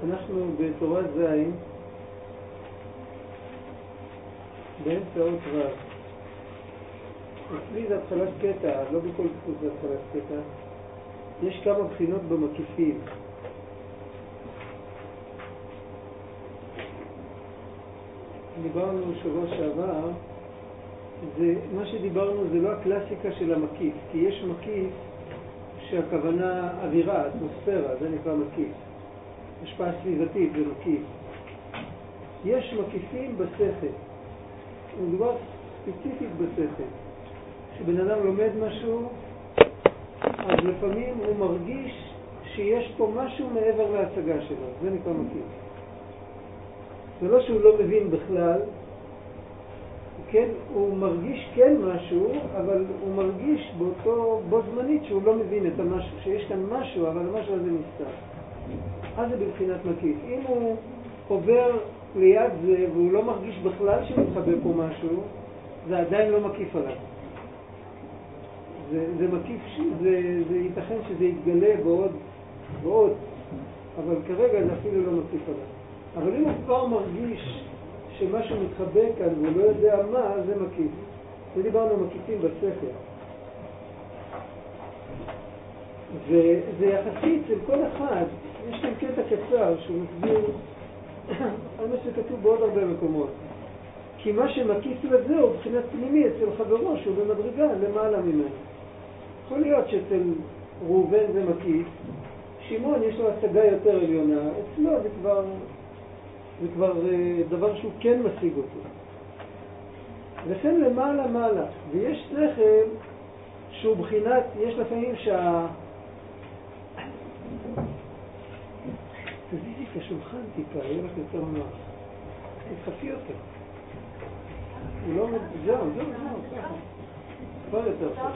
אנחנו בתורה זין, באמצע אות ו'. אצלי זה התחלת קטע, לא בכל דפוס זה התחלת קטע. יש כמה בחינות במקיפים. דיברנו שבוע שעבר, מה שדיברנו זה לא הקלאסיקה של המקיף, כי יש מקיף שהכוונה אווירה, אטמוספירה, זה נקרא מקיף. השפעה סביבתית זה מקיף. יש מקיפים בשכל. מדובר ספציפית בשכל. כשבן אדם לומד משהו, אז לפעמים הוא מרגיש שיש פה משהו מעבר להשגה שלו. זה נקרא מקיף. זה לא שהוא לא מבין בכלל, כן, הוא מרגיש כן משהו, אבל הוא מרגיש בו זמנית שהוא לא מבין את המשהו, שיש כאן משהו, אבל המשהו הזה נסתר. אז זה בבחינת מקיף. אם הוא עובר ליד זה והוא לא מרגיש בכלל שמתחבא פה משהו, זה עדיין לא מקיף עליו. זה מקיף, זה ייתכן שזה יתגלה בעוד, אבל כרגע זה אפילו לא מקיף עליו. אבל אם הוא כבר מרגיש שמשהו מתחבא כאן והוא לא יודע מה, זה מקיף. זה דיברנו מקיפים בשכל. וזה יחסית של כל אחד. יש כאן קטע קצר שהוא מסביר על מה שכתוב בעוד הרבה מקומות. כי מה שמקיף לזה הוא בחינת פנימי אצל חברו שהוא במדרגה למעלה ממנו. יכול להיות שאצל ראובן זה מקיף, שמעון יש לו השגה יותר עליונה, אצלו זה כבר דבר שהוא כן משיג אותו. וכן למעלה מעלה. ויש שכל שהוא בחינת, יש לפעמים תזיזי את השולחן טיפה, יהיה לך יותר נוח. תדחפי אותו. הוא לא עומד, זהו, ככה. כבר יותר טוב.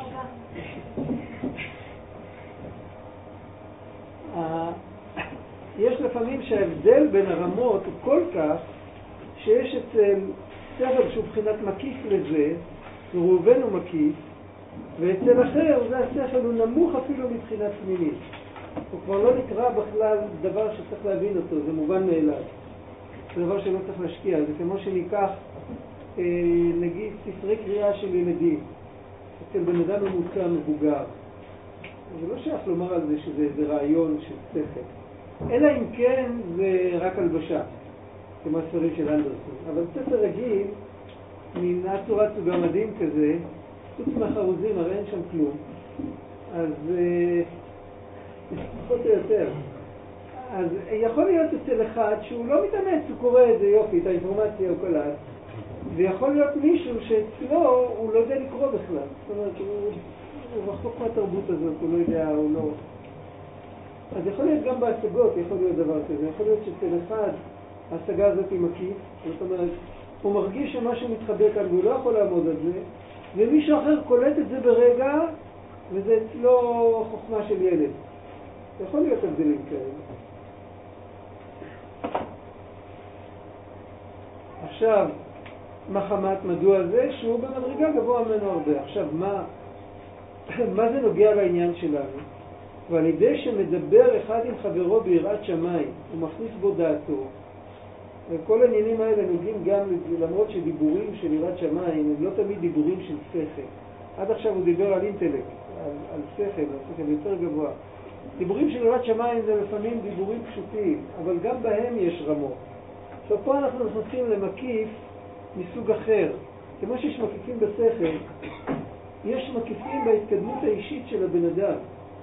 יש לפעמים שההבדל בין הרמות הוא כל כך שיש אצל שכל שהוא בחינת מקיף לזה, וראובן הוא מקיף, ואצל אחר זה השכל הוא נמוך אפילו מבחינת פנימית. הוא כבר לא נקרא בכלל דבר שצריך להבין אותו, זה מובן מאליו. זה דבר שלא צריך להשקיע, זה כמו שניקח נגיד ספרי קריאה של ילדים, אצל בן אדם ממוצע מבוגר. זה לא שייך לומר על זה שזה איזה רעיון של שכל. אלא אם כן זה רק הלבשה, כמו הספרים של אנדרסון. אבל ספר רגיל, מנעצו רצו גמדים כזה, חוץ מהחרוזים, הרי אין שם כלום. אז פחות או יותר. אז יכול להיות אצל אחד שהוא לא מתאמץ, הוא קורא את זה יופי, את האינפורמציה הוא קלט, ויכול להיות מישהו שאצלו הוא לא יודע לקרוא בכלל. זאת אומרת, הוא רחוק מהתרבות הזאת, הוא לא יודע, הוא לא... אז יכול להיות גם בהשגות, יכול להיות דבר כזה. יכול להיות שאצל אחד ההשגה הזאת היא מקיף, זאת אומרת, הוא מרגיש שמשהו מתחבא כאן והוא לא יכול לעמוד על זה, ומישהו אחר קולט את זה ברגע, וזה אצלו חוכמה של ילד. יכול להיות הבדלים כאלה. עכשיו, מחמת מדוע זה? שהוא במדרגה גבוה ממנו הרבה. עכשיו, מה זה נוגע לעניין שלנו? ועל ידי שמדבר אחד עם חברו ביראת שמיים, הוא מכניס בו דעתו, וכל העניינים האלה נוגעים גם, למרות שדיבורים של יראת שמיים הם לא תמיד דיבורים של שכל. עד עכשיו הוא דיבר על אינטלקט, על שכל, על שכל יותר גבוה. דיבורים של יראת שמיים זה לפעמים דיבורים פשוטים, אבל גם בהם יש רמות. עכשיו פה אנחנו נכנסים למקיף מסוג אחר. כמו שיש מקיפים בשכל, יש מקיפים בהתקדמות האישית של הבן אדם.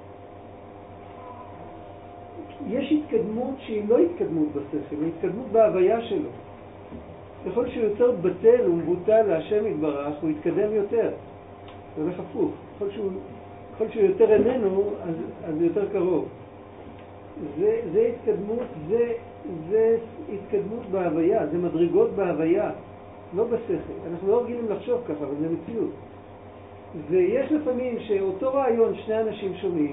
יש התקדמות שהיא לא התקדמות בשכל, היא התקדמות בהוויה שלו. ככל שהוא יותר בטל ומבוטל להשם יתברך, הוא יתקדם יותר. זה הולך הפוך. ככל שהוא יותר איננו, אז זה יותר קרוב. זה התקדמות, זה התקדמות בהוויה, זה מדרגות בהוויה, לא בשכל. אנחנו לא רגילים לחשוב ככה, אבל זה מציאות. ויש לפעמים שאותו רעיון שני אנשים שומעים,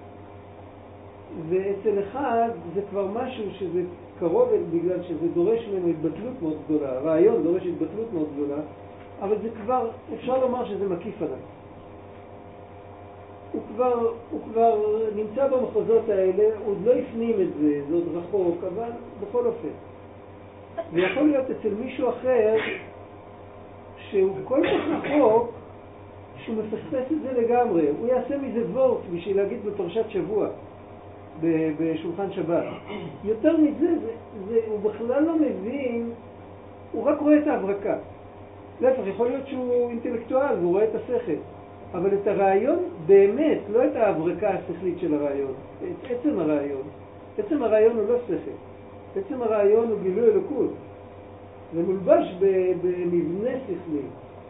ואצל אחד זה כבר משהו שזה קרוב בגלל שזה דורש ממנו התבטלות מאוד גדולה. הרעיון דורש התבטלות מאוד גדולה, אבל זה כבר, אפשר לומר שזה מקיף עליו. הוא כבר נמצא במחוזות האלה, הוא עוד לא הפנים את זה, זה עוד רחוק, אבל בכל אופן. ויכול להיות אצל מישהו אחר שהוא כל כך רחוק שהוא מפספס את זה לגמרי. הוא יעשה מזה וורט בשביל להגיד בפרשת שבוע, בשולחן שבת. יותר מזה, הוא בכלל לא מבין, הוא רק רואה את ההברקה. להפך, יכול להיות שהוא אינטלקטואל והוא רואה את השכל. אבל את הרעיון באמת, לא את ההברקה השכלית של הרעיון, את עצם הרעיון. עצם הרעיון הוא לא שכל. עצם הרעיון הוא גילוי אלוקות. זה מולבש במבנה שכלי.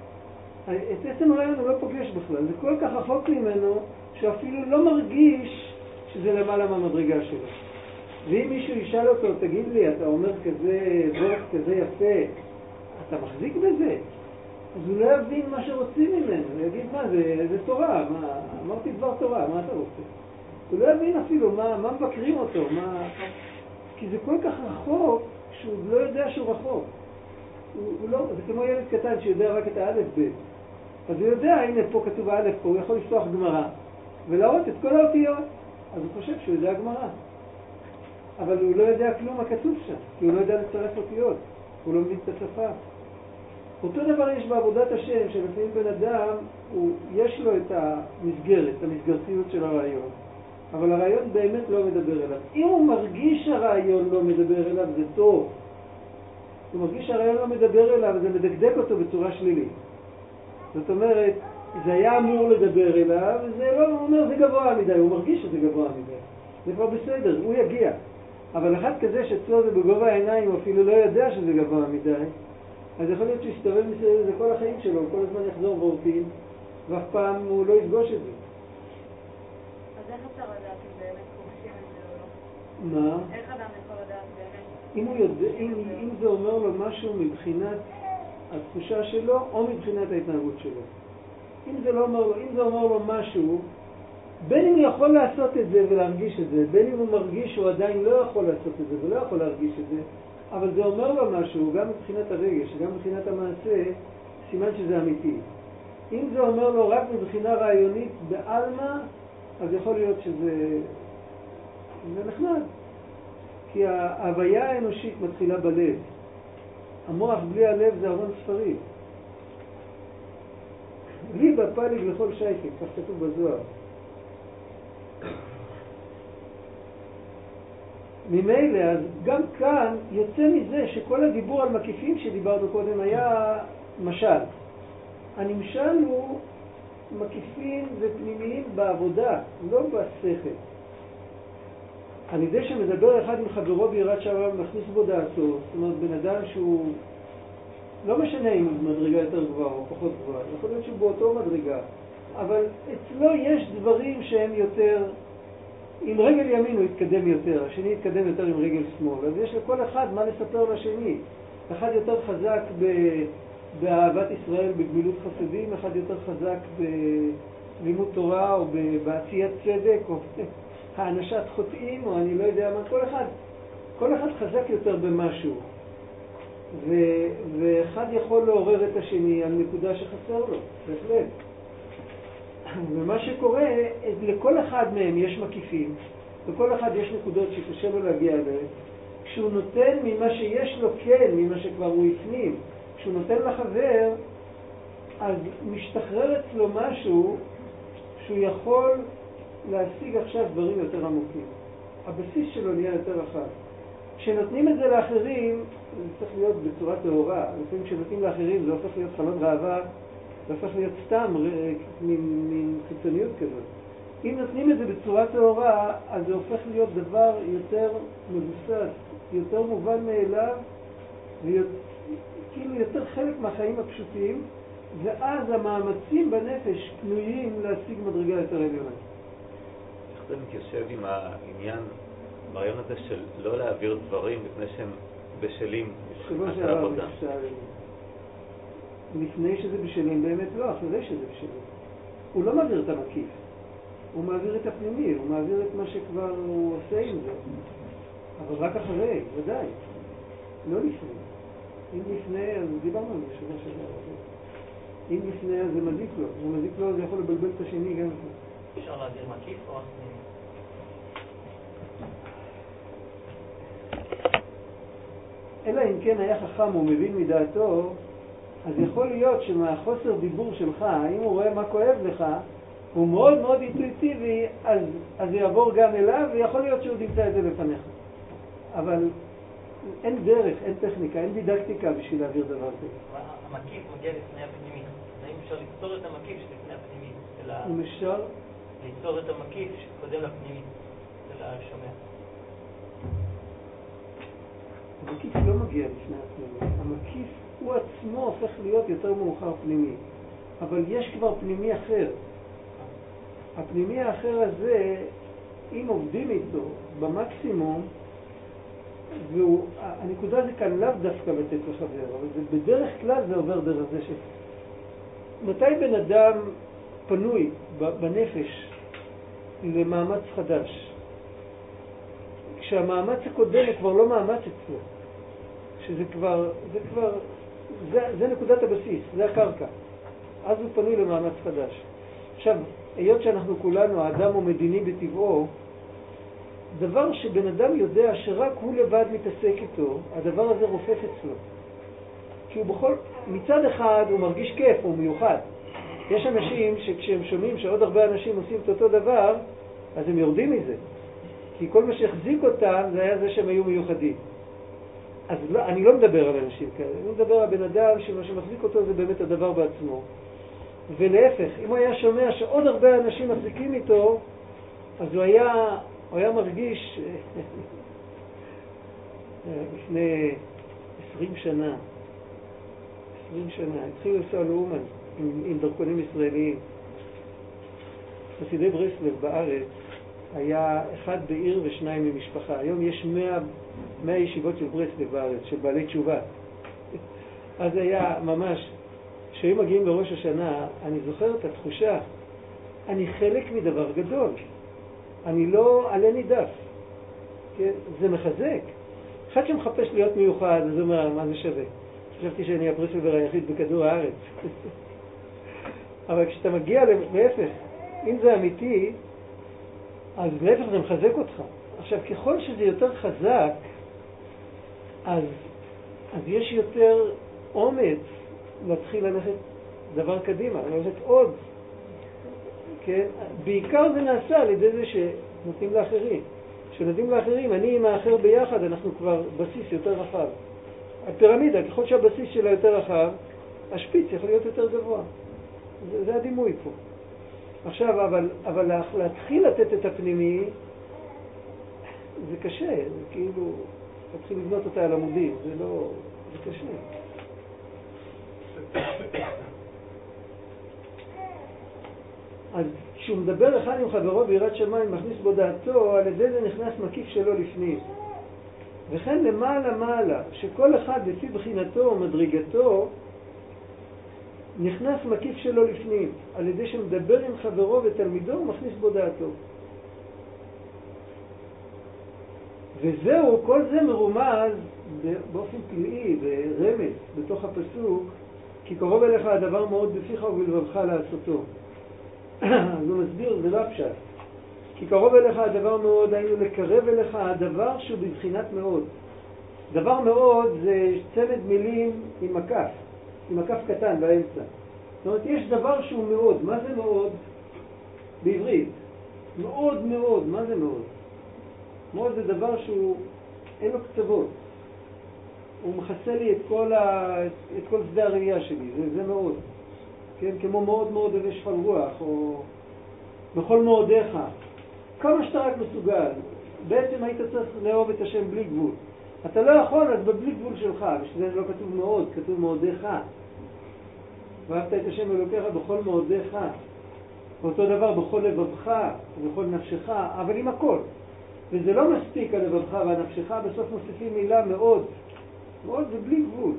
את עצם הרעיון הוא לא פוגש בכלל. זה כל כך רחוק ממנו שאפילו לא מרגיש שזה למעלה מהמדרגה שלו. ואם מישהו ישאל אותו, תגיד לי, אתה אומר כזה וורט כזה יפה, אתה מחזיק בזה? אז הוא לא יבין מה שרוצים ממנו. הוא יגיד, מה זה תורה? אמרתי דבר תורה, מה אתה רוצה? הוא לא יבין אפילו מה מבקרים אותו, כי זה כל כך רחוק שהוא לא יודע שהוא רחוק. זה כמו ילד קטן שיודע רק את האלף ב'. אז הוא יודע, הנה פה כתוב האלף פה, הוא יכול לפתוח גמרא ולהראות את כל האותיות. אז הוא חושב שהוא יודע גמרא. אבל הוא לא יודע כלום מה כתוב שם, כי הוא לא יודע לצרף אותיות. הוא לא מבין את השפה. אותו דבר יש בעבודת השם, שלפעמים בן אדם, יש לו את המסגרת, את המסגרתיות של הרעיון. אבל הרעיון באמת לא מדבר אליו. אם הוא מרגיש שהרעיון לא מדבר אליו, זה טוב. הוא מרגיש שהרעיון לא מדבר אליו, זה מדקדק אותו בצורה שלילית. זאת אומרת, זה היה אמור לדבר אליו, זה לא, הוא אומר, זה גבוה מדי, הוא מרגיש שזה גבוה מדי. זה כבר בסדר, הוא יגיע. אבל אחד כזה שאצלו זה בגובה העיניים, הוא אפילו לא יודע שזה גבוה מדי, אז יכול להיות שיסתובב מסביב זה כל החיים שלו, הוא כל הזמן יחזור וורטים, ואף פעם הוא לא יפגוש את זה. אז איך אפשר לדעת אם באמת פוגשים את זה או לא? מה? איך אדם יכול לדעת באמת? אם הוא יודע, אם זה אומר לו משהו מבחינת התחושה שלו, או מבחינת ההתנהגות שלו. אם זה אומר לו משהו, בין אם הוא יכול לעשות את זה ולהרגיש את זה, בין אם הוא מרגיש שהוא עדיין לא יכול לעשות את זה ולא יכול להרגיש את זה, אבל זה אומר לו משהו, גם מבחינת הרגש, גם מבחינת המעשה, סימן שזה אמיתי. אם זה אומר לו רק מבחינה רעיונית בעלמא, אז יכול להיות שזה נחמד. כי ההוויה האנושית מתחילה בלב. המוח בלי הלב זה ארון ספרים. לי בפליג לכל שייכים, כך כתוב בזוהר. ממילא, אז גם כאן יוצא מזה שכל הדיבור על מקיפים שדיברנו קודם היה משל. הנמשל הוא מקיפים ופנימיים בעבודה, לא בשכל. על ידי שמדבר אחד עם חברו ביראת שער מכניס בו דעתו, זאת אומרת בן אדם שהוא לא משנה אם הוא מדרגה יותר גבוהה או פחות גבוהה, יכול להיות שהוא באותו מדרגה, אבל אצלו יש דברים שהם יותר, עם רגל ימין הוא יתקדם יותר, השני יתקדם יותר עם רגל שמאל, אז יש לכל אחד מה לספר לשני. אחד יותר חזק באהבת ישראל, בגמילות חסדים, אחד יותר חזק בלימוד תורה או בעשיית צדק או האנשת חוטאים או אני לא יודע מה, כל אחד חזק יותר במשהו. ואחד יכול לעורר את השני על נקודה שחסר לו, בהחלט. ומה שקורה, לכל אחד מהם יש מקיפים, לכל אחד יש נקודות שקשה לו להגיע אליהם. כשהוא נותן ממה שיש לו כן, ממה שכבר הוא הפנים, כשהוא נותן לחבר, אז משתחרר אצלו משהו שהוא יכול להשיג עכשיו דברים יותר עמוקים. הבסיס שלו נהיה יותר רחב. כשנותנים את זה לאחרים, זה צריך להיות בצורה טהורה. לפעמים כשנותנים לאחרים זה הופך להיות חלון ראווה, זה הופך להיות סתם מין חיצוניות כזאת. אם נותנים את זה בצורה טהורה, אז זה הופך להיות דבר יותר מבוסס, יותר מובן מאליו, כאילו יותר חלק מהחיים הפשוטים, ואז המאמצים בנפש פנויים להשיג מדרגה יותר עליונה. איך זה מתיישב עם העניין, ברעיון הזה של לא להעביר דברים לפני שהם בשלים מבחינת העבודה? לפני שזה בשלים, באמת לא, אחרי שזה בשלים. הוא לא מעביר את המקיף, הוא מעביר את הפנימי, הוא מעביר את מה שכבר הוא עושה עם זה. אבל רק אחרי, ודאי. לא לפני. אם לפני, אז דיברנו על זה שבוע שבוע. אם לפני, אז זה מזיק לו. זה מזיק לו, זה יכול לבלבל את השני גם כן. אפשר להגדיר מקיף או פנימי? אלא אם כן היה חכם ומבין מדעתו, אז יכול להיות שמהחוסר דיבור שלך, אם הוא רואה מה כואב לך, הוא מאוד מאוד אינטואיטיבי, אז זה יעבור גם אליו, ויכול להיות שהוא ימצא את זה לפניך. אבל אין דרך, אין טכניקה, אין דידקטיקה בשביל להעביר דבר כזה. המקיף מגיע לפני הפנימי. האם אפשר ליצור את המקיף שלפני הפנימי? אם אפשר? ליצור את המקיף שקודם לפנימי, של השומע. המקיף לא מגיע לפני הפנימי. המקיף הוא עצמו הופך להיות יותר מאוחר פנימי. אבל יש כבר פנימי אחר. הפנימי האחר הזה, אם עובדים איתו במקסימום, הנקודה זה כאן לאו דווקא לתת לחבר, אבל בדרך כלל זה עובר דרך זה מתי בן אדם פנוי בנפש למאמץ חדש? כשהמאמץ הקודם הוא כבר לא מאמץ אצלו. זה נקודת הבסיס, זה הקרקע. אז הוא פנוי למאמץ חדש. עכשיו, היות שאנחנו כולנו, האדם הוא מדיני בטבעו, דבר שבן אדם יודע שרק הוא לבד מתעסק איתו, הדבר הזה רופף אצלו. כי מצד אחד הוא מרגיש כיף, הוא מיוחד. יש אנשים שכשהם שומעים שעוד הרבה אנשים עושים את אותו דבר, אז הם יורדים מזה. כי כל מה שהחזיק אותם זה היה זה שהם היו מיוחדים. אז לא, אני לא מדבר על אנשים כאלה, אני מדבר על בן אדם שמה שמחזיק אותו זה באמת הדבר בעצמו. ולהפך, אם הוא היה שומע שעוד הרבה אנשים מחזיקים איתו, אז הוא היה מרגיש לפני 20 שנה, התחילו לנסוע לאומן עם דרכונים ישראליים. חסידי ברסלב בארץ היה אחד בעיר ושניים ממשפחה. היום יש 100 ישיבות של ברסלב בארץ, של בעלי תשובה. אז היה ממש, כשהם מגיעים לראש השנה, אני זוכר את התחושה, אני חלק מדבר גדול. אני לא עלה נידף. כן? זה מחזק. אחד שמחפש להיות מיוחד, אז הוא אומר, מה זה שווה? חשבתי שאני הפרסלבר היחיד בכדור הארץ. אבל כשאתה מגיע להפך, אם זה אמיתי, אז להפך זה מחזק אותך. עכשיו, ככל שזה יותר חזק, אז יש יותר אומץ להתחיל ללכת דבר קדימה, ללכת עוד. כן? בעיקר זה נעשה על ידי זה שנותנים לאחרים. כשנותנים לאחרים, אני עם האחר ביחד, אנחנו כבר בסיס יותר רחב. הפירמידה, ככל שהבסיס שלה יותר רחב, השפיץ יכול להיות יותר גבוה. זה הדימוי פה. עכשיו, אבל להתחיל לתת את הפנימי, זה קשה, זה כאילו, להתחיל לבנות אותה על עמודים, זה קשה. אז כשהוא מדבר אחד עם חברו ביראת שמיים, מכניס בו דעתו, על ידי זה נכנס מקיף שלו לפנים. וכן למעלה, שכל אחד לפי בחינתו או מדרגתו, נכנס מקיף שלו לפנים. על ידי שמדבר עם חברו ותלמידו, הוא מכניס בו דעתו. וזהו, כל זה מרומז באופן פלאי, ברמז, בתוך הפסוק, כי קרוב אליך הדבר מאוד בפיך ובלבבך לעשותו. אז הוא מסביר, זה לא הפשט. כי קרוב אליך הדבר מאוד, היינו לקרב אליך הדבר שהוא בבחינת מאוד. דבר מאוד זה צמד מילים עם מקף קטן באמצע. זאת אומרת, יש דבר שהוא מאוד. מה זה מאוד? בעברית. מאוד מאוד. מה זה מאוד? מאוד זה דבר שהוא, אין לו קצוות. הוא מחסה לי את כל שדה הראייה שלי. זה מאוד. כן? כמו מאוד מאוד אוהב שפל רוח, או בכל מאודיך. כמה שאתה רק מסוגל. בעצם היית צריך לאהוב את השם בלי גבול. אתה לא יכול, אז בבלי גבול שלך. בשביל זה לא כתוב מאוד, כתוב מאודיך. ואהבת את השם אלוקיך בכל מאודיך. אותו דבר בכל לבבך, בכל נפשך, אבל עם הכל. וזה לא מספיק הלבבך והנפשך, בסוף מוסיפים מילה מאוד. מאוד זה בלי גבול.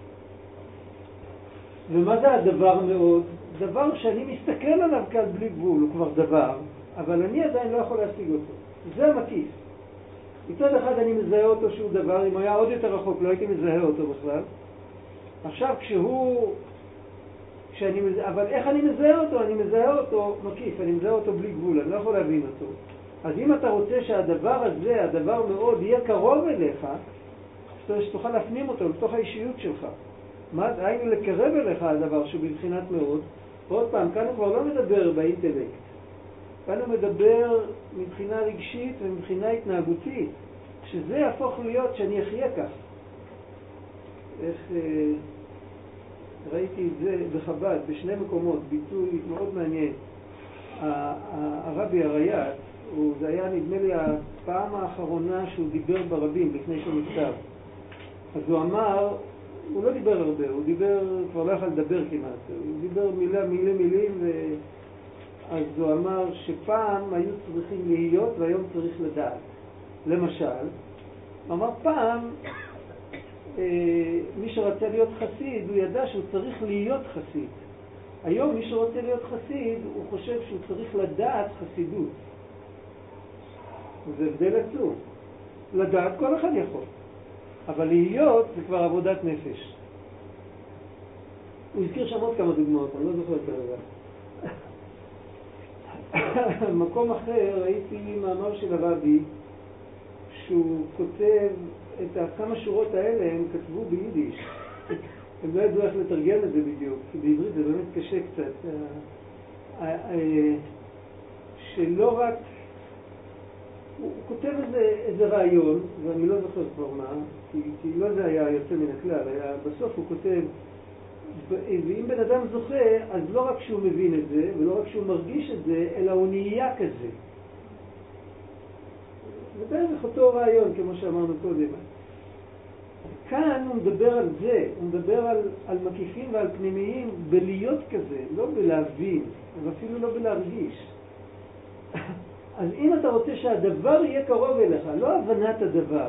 ומה זה הדבר מאוד? דבר שאני מסתכל עליו כאן בלי גבול, הוא כבר דבר, אבל אני עדיין לא יכול להשיג אותו. זה המקיף. מצד אחד אני מזהה אותו שהוא דבר, אם הוא היה עוד יותר רחוק לא הייתי מזהה אותו בכלל. עכשיו אבל איך אני מזהה אותו? אני מזהה אותו מקיף, אני מזהה אותו בלי גבול, אני לא יכול להבין אותו. אז אם אתה רוצה שהדבר הזה, הדבר מאוד, יהיה קרוב אליך, שתוכל להפנים אותו לתוך האישיות שלך. מה? היינו לקרב אליך הדבר שהוא בבחינת מאוד. ועוד פעם, כאן הוא כבר לא מדבר באינטלקט. כאן הוא מדבר מבחינה רגשית ומבחינה התנהגותית. שזה יהפוך להיות שאני אחיה כך. איך ראיתי את זה בחב"ד, בשני מקומות, ביטוי מאוד מעניין. הרבי הריי"צ, זה היה נדמה לי הפעם האחרונה שהוא דיבר ברבים לפני שהוא נפטר. אז הוא אמר, הוא לא דיבר הרבה, הוא דיבר, כבר לא יכול לדבר כמעט, הוא דיבר מילים, אז הוא אמר שפעם היו צריכים להיות והיום צריך לדעת. למשל, הוא אמר פעם, מי שרצה להיות חסיד, הוא ידע שהוא צריך להיות חסיד. היום מי שרוצה להיות חסיד, הוא חושב שהוא צריך לדעת חסידות. זה הבדל עצום. לדעת כל אחד יכול. אבל להיות זה כבר עבודת נפש. הוא הזכיר שם עוד כמה דוגמאות, אני לא זוכר כרגע. במקום אחר ראיתי מאמר של הרבי, שהוא כותב את כמה שורות האלה, הם כתבו ביידיש. הם לא ידעו איך לתרגם את זה בדיוק, כי בעברית זה באמת קשה קצת. שלא רק... הוא כותב איזה רעיון, ואני לא זוכר כבר מה, כי לא זה היה יוצא מן הכלל, בסוף הוא כותב, ואם בן אדם זוכה, אז לא רק שהוא מבין את זה, ולא רק שהוא מרגיש את זה, אלא הוא נהיה כזה. זה בערך אותו רעיון, כמו שאמרנו קודם. כאן הוא מדבר על זה, הוא מדבר על מקיפים ועל פנימיים בלהיות כזה, לא בלהבין, ואפילו לא בלהרגיש. אז אם אתה רוצה שהדבר יהיה קרוב אליך, לא הבנת הדבר,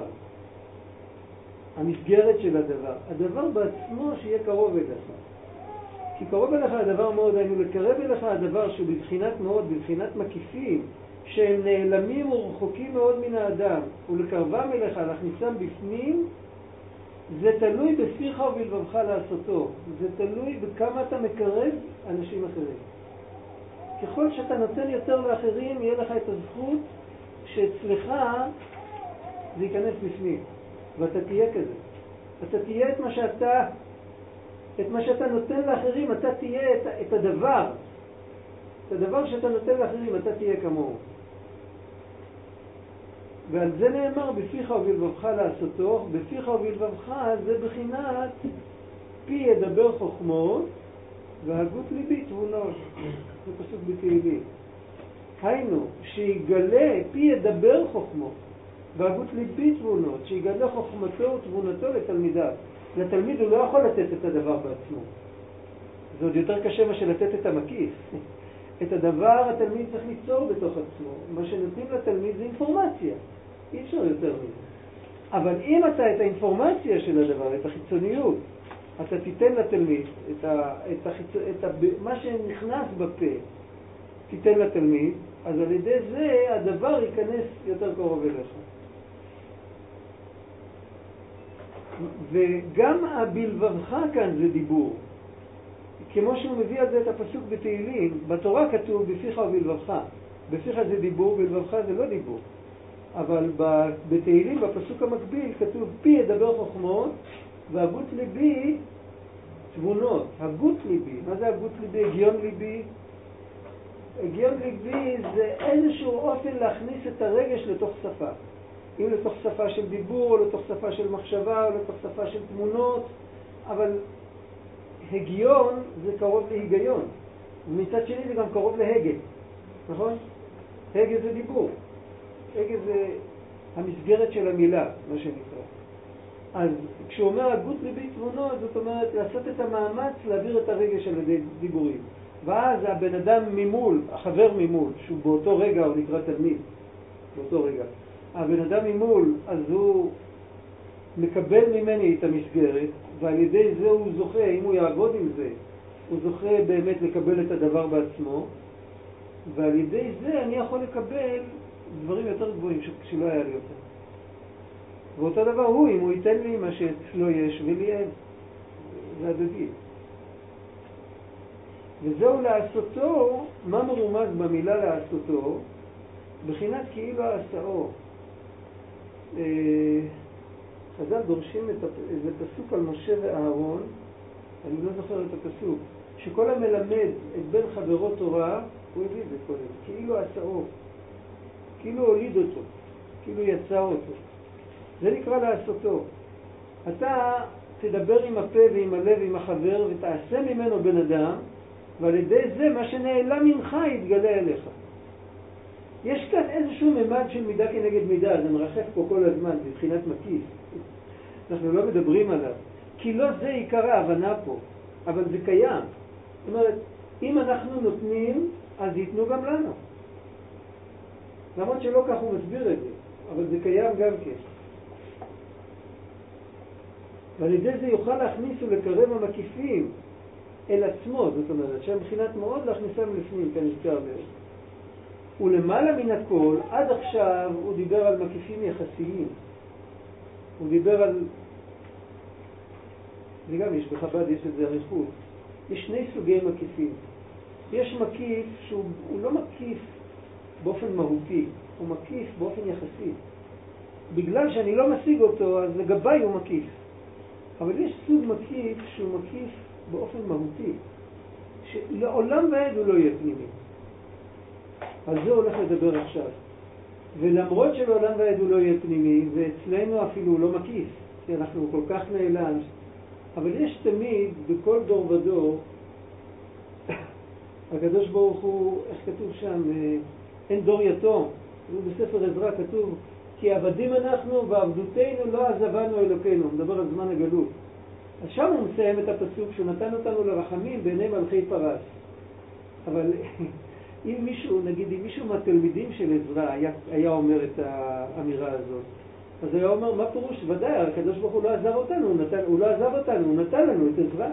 המסגרת של הדבר בעצמו שיהיה קרוב אליך. כי קרוב אליך הדבר מאוד, היינו לקרב אליך הדבר שהוא בבחינת מאוד, בבחינת מקיפים, שהם נעלמים ורחוקים מאוד מן האדם, ולקרבם אליך, להכניסם בפנים, זה תלוי בפיך ובלבבך לעשותו. זה תלוי בכמה אתה מקרב אנשים אחרים. ככל שאתה נותן יותר לאחרים, יהיה לך את הזכות שאצלך זה ייכנס בפנים. ואתה תהיה כזה. אתה תהיה את מה שאתה נותן לאחרים, אתה תהיה את הדבר. את הדבר שאתה נותן לאחרים, אתה תהיה כמוהו. ועל זה נאמר, בפיך ובלבבך לעשותו. בפיך ובלבבך זה בחינת פי ידבר חוכמות והגות ליבי תבונות. זה פסוק בתהילים. היינו, שיגלה פי ידבר חוכמות והגות ליבי תבונות, שיגלה חוכמתו ותבונתו לתלמידיו. לתלמיד הוא לא יכול לתת את הדבר בעצמו. זה עוד יותר קשה מה שלתת את המקיף. את הדבר התלמיד צריך ליצור בתוך עצמו. מה שנותנים לתלמיד זה אינפורמציה. אי אפשר יותר מזה. אבל אם אתה את האינפורמציה של הדבר, את החיצוניות, אתה תיתן לתלמיד מה שנכנס בפה, תיתן לתלמיד, אז על ידי זה הדבר ייכנס יותר קרוב אליך. וגם הבלבבך כאן זה דיבור. כמו שהוא מביא על זה את הפסוק בתהילים, בתורה כתוב בפיך ובלבבך. בפיך זה דיבור, בלבבך זה לא דיבור. אבל בתהילים, בפסוק המקביל, כתוב פי ידבר חוכמות והגות ליבי תבונות. הגות ליבי, מה זה הגות ליבי? הגיון ליבי. הגיון ליבי זה איזשהו אופן להכניס את הרגש לתוך שפה. אם לתוך שפה של דיבור, או לתוך שפה של מחשבה, או לתוך שפה של תמונות, אבל הגיון זה קרוב להיגיון. ומצד שני זה גם קרוב להגה. נכון? הגה זה דיבור. הגה זה המסגרת של המילה, מה שנקרא. אז כשהוא אומר הגות ליבי תבונות, זאת אומרת לעשות את המאמץ להעביר את הרגש על ידי דיבורים. ואז הבן אדם ממול, החבר ממול, שהוא באותו רגע הוא נקרא תלמיד, באותו רגע. הבן אדם ממול, אז הוא מקבל ממני את המסגרת, ועל ידי זה הוא זוכה, אם הוא יעבוד עם זה, הוא זוכה באמת לקבל את הדבר בעצמו, ועל ידי זה אני יכול לקבל דברים יותר גבוהים שלא היה לי אותם. ואותו דבר הוא, אם הוא ייתן לי מה שאצלו יש ולי אין, זה הדדי. וזהו לעשותו, מה מרומז במילה לעשותו? בחינת כאילו העשאו. חז"ל דורשים איזה פסוק על משה ואהרון, אני לא זוכר את הפסוק, שכל המלמד את בן חברו תורה, הוא הביא את זה קודם, כאילו עשאו, כאילו הוליד אותו, כאילו יצא אותו. זה נקרא לעשותו. אתה תדבר עם הפה ועם הלב ועם החבר ותעשה ממנו בן אדם, ועל ידי זה מה שנעלם ממך יתגלה אליך. יש כאן איזשהו ממד של מידה כנגד מידה, זה מרחף פה כל הזמן, זה מבחינת מקיף. אנחנו לא מדברים עליו, כי לא זה עיקר ההבנה פה, אבל זה קיים. זאת אומרת, אם אנחנו נותנים, אז ייתנו גם לנו. למרות שלא כך הוא מסביר את זה, אבל זה קיים גם כן. ועל ידי זה יוכל להכניס ולקרב המקיפים אל עצמו, זאת אומרת, שהמבחינת מאוד להכניסם לפנים, כאן נזכר מאוד. ולמעלה מן הכל, עד עכשיו הוא דיבר על מקיפים יחסיים. הוא דיבר על... וגם יש בחב"ד, יש את זה אריכות. יש שני סוגי מקיפים. יש מקיף שהוא לא מקיף באופן מהותי, הוא מקיף באופן יחסי. בגלל שאני לא משיג אותו, אז לגביי הוא מקיף. אבל יש סוג מקיף שהוא מקיף באופן מהותי, שלעולם ועד הוא לא יהיה פנימי. על זה הולך לדבר עכשיו. ולמרות שלעולם ועד הוא לא יהיה פנימי, ואצלנו אפילו הוא לא מקיף, כי אנחנו כל כך נעלם, אבל יש תמיד, בכל דור ודור, הקדוש ברוך הוא, איך כתוב שם, אין דור יתום. בספר עזרא כתוב, כי עבדים אנחנו ועבדותנו לא עזבנו אלוקינו. הוא מדבר על זמן הגלות. אז שם הוא מסיים את הפסוק שנתן אותנו לרחמים בעיני מלכי פרס. אבל אם מישהו, נגיד, אם מישהו מהתלמידים של עזרא היה אומר את האמירה הזאת, אז היה אומר, מה פירוש? ודאי, הקדוש ברוך הוא לא עזב אותנו, הוא לא עזב אותנו, הוא נתן לנו את עזרא.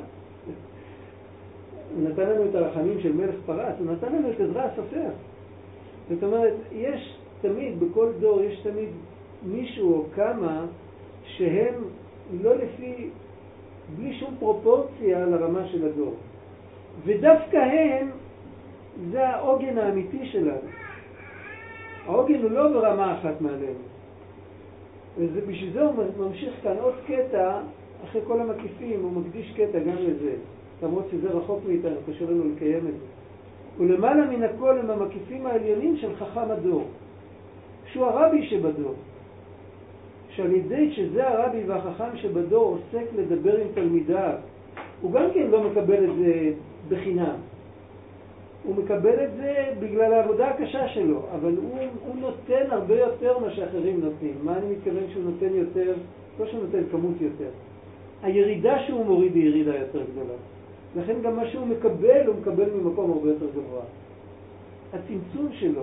הוא נתן לנו את הרחמים של מלך פרס, הוא נתן לנו את עזרא הסופר. זאת אומרת, יש תמיד, בכל דור, יש תמיד מישהו או כמה שהם לא לפי, בלי שום פרופורציה לרמה של הדור. ודווקא הם, זה העוגן האמיתי שלנו. העוגן הוא לא ברמה אחת מעלינו. ובשביל זה הוא ממשיך כאן עוד קטע, אחרי כל המקיפים, הוא מקדיש קטע גם לזה. למרות שזה רחוק מאיתנו, קשה לנו לקיים את זה. ולמעלה מן הכל הם המקיפים העליונים של חכם הדור, שהוא הרבי שבדור. שעל ידי שזה הרבי והחכם שבדור עוסק לדבר עם תלמידיו, הוא גם כן לא מקבל את זה בחינם. הוא מקבל את זה בגלל העבודה הקשה שלו, אבל הוא נותן הרבה יותר מה שאחרים נותנים. מה אני מתכוון שהוא נותן יותר? לא שהוא נותן כמות יותר. הירידה שהוא מוריד היא ירידה יותר גדולה. לכן גם מה שהוא מקבל, הוא מקבל ממקום הרבה יותר גבוה. הצמצום שלו.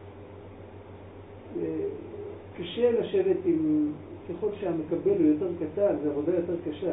קשה לשבת עם, ככל שהמקבל הוא יותר קטן, זה עבודה יותר קשה.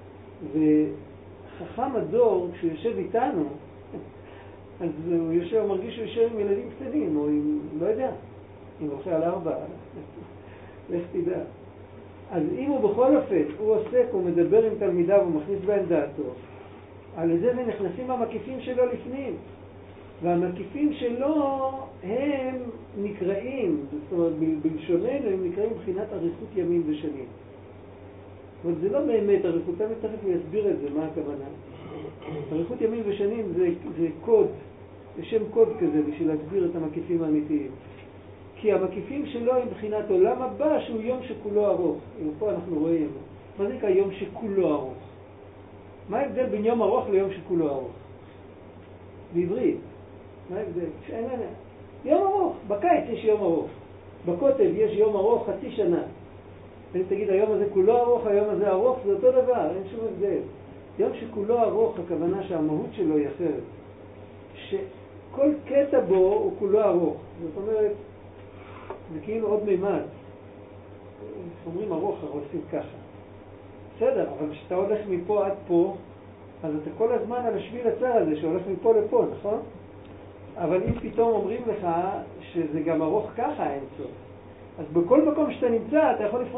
וחכם הדור, כשהוא יושב איתנו, אז הוא יושב, מרגיש שהוא יושב עם ילדים קטנים, או עם, לא יודע, עם הולכי על 4, לך תדע. אז אם הוא בכל אופן, הוא עוסק, הוא מדבר עם תלמידיו, הוא מכניס בהם דעתו, על ידי זה נכנסים המקיפים שלו לפנים. והמקיפים שלו הם נקראים, זאת אומרת, בלשוננו הם נקראים מבחינת אריכות ימים ושנים. אבל זה לא באמת אריכות, תכף הוא יסביר את זה, מה הכוונה. אריכות ימים ושנים זה קוד, זה שם קוד כזה בשביל להסביר את המקיפים האמיתיים. כי המקיפים שלו הם מבחינת עולם הבא שהוא יום שכולו ארוך. פה אנחנו רואים, מה זה נקרא יום שכולו ארוך? מה ההבדל בין יום ארוך ליום שכולו ארוך? בעברית. מה ההבדל? יום ארוך. בקיץ יש יום ארוך. בקוטב יש יום ארוך חצי שנה. אם תגיד היום הזה כולו ארוך, היום הזה ארוך, זה אותו דבר, אין שום הבדל. יום שכולו ארוך, הכוונה שהמהות שלו היא אחרת. שכל קטע בו הוא כולו ארוך. זאת אומרת, זה כאילו עוד מימד. אומרים ארוך, עושים ככה. בסדר, אבל כשאתה הולך מפה עד פה, אז אתה כל הזמן על השביל הצר הזה שהולך מפה לפה, נכון? אבל אם פתאום אומרים לך שזה גם ארוך ככה אין סוף, אז בכל מקום שאתה נמצא אתה יכול לפרוס ידיים עד האופק. אז מההתחלה זה ארוך. זה גם רק סכמטי.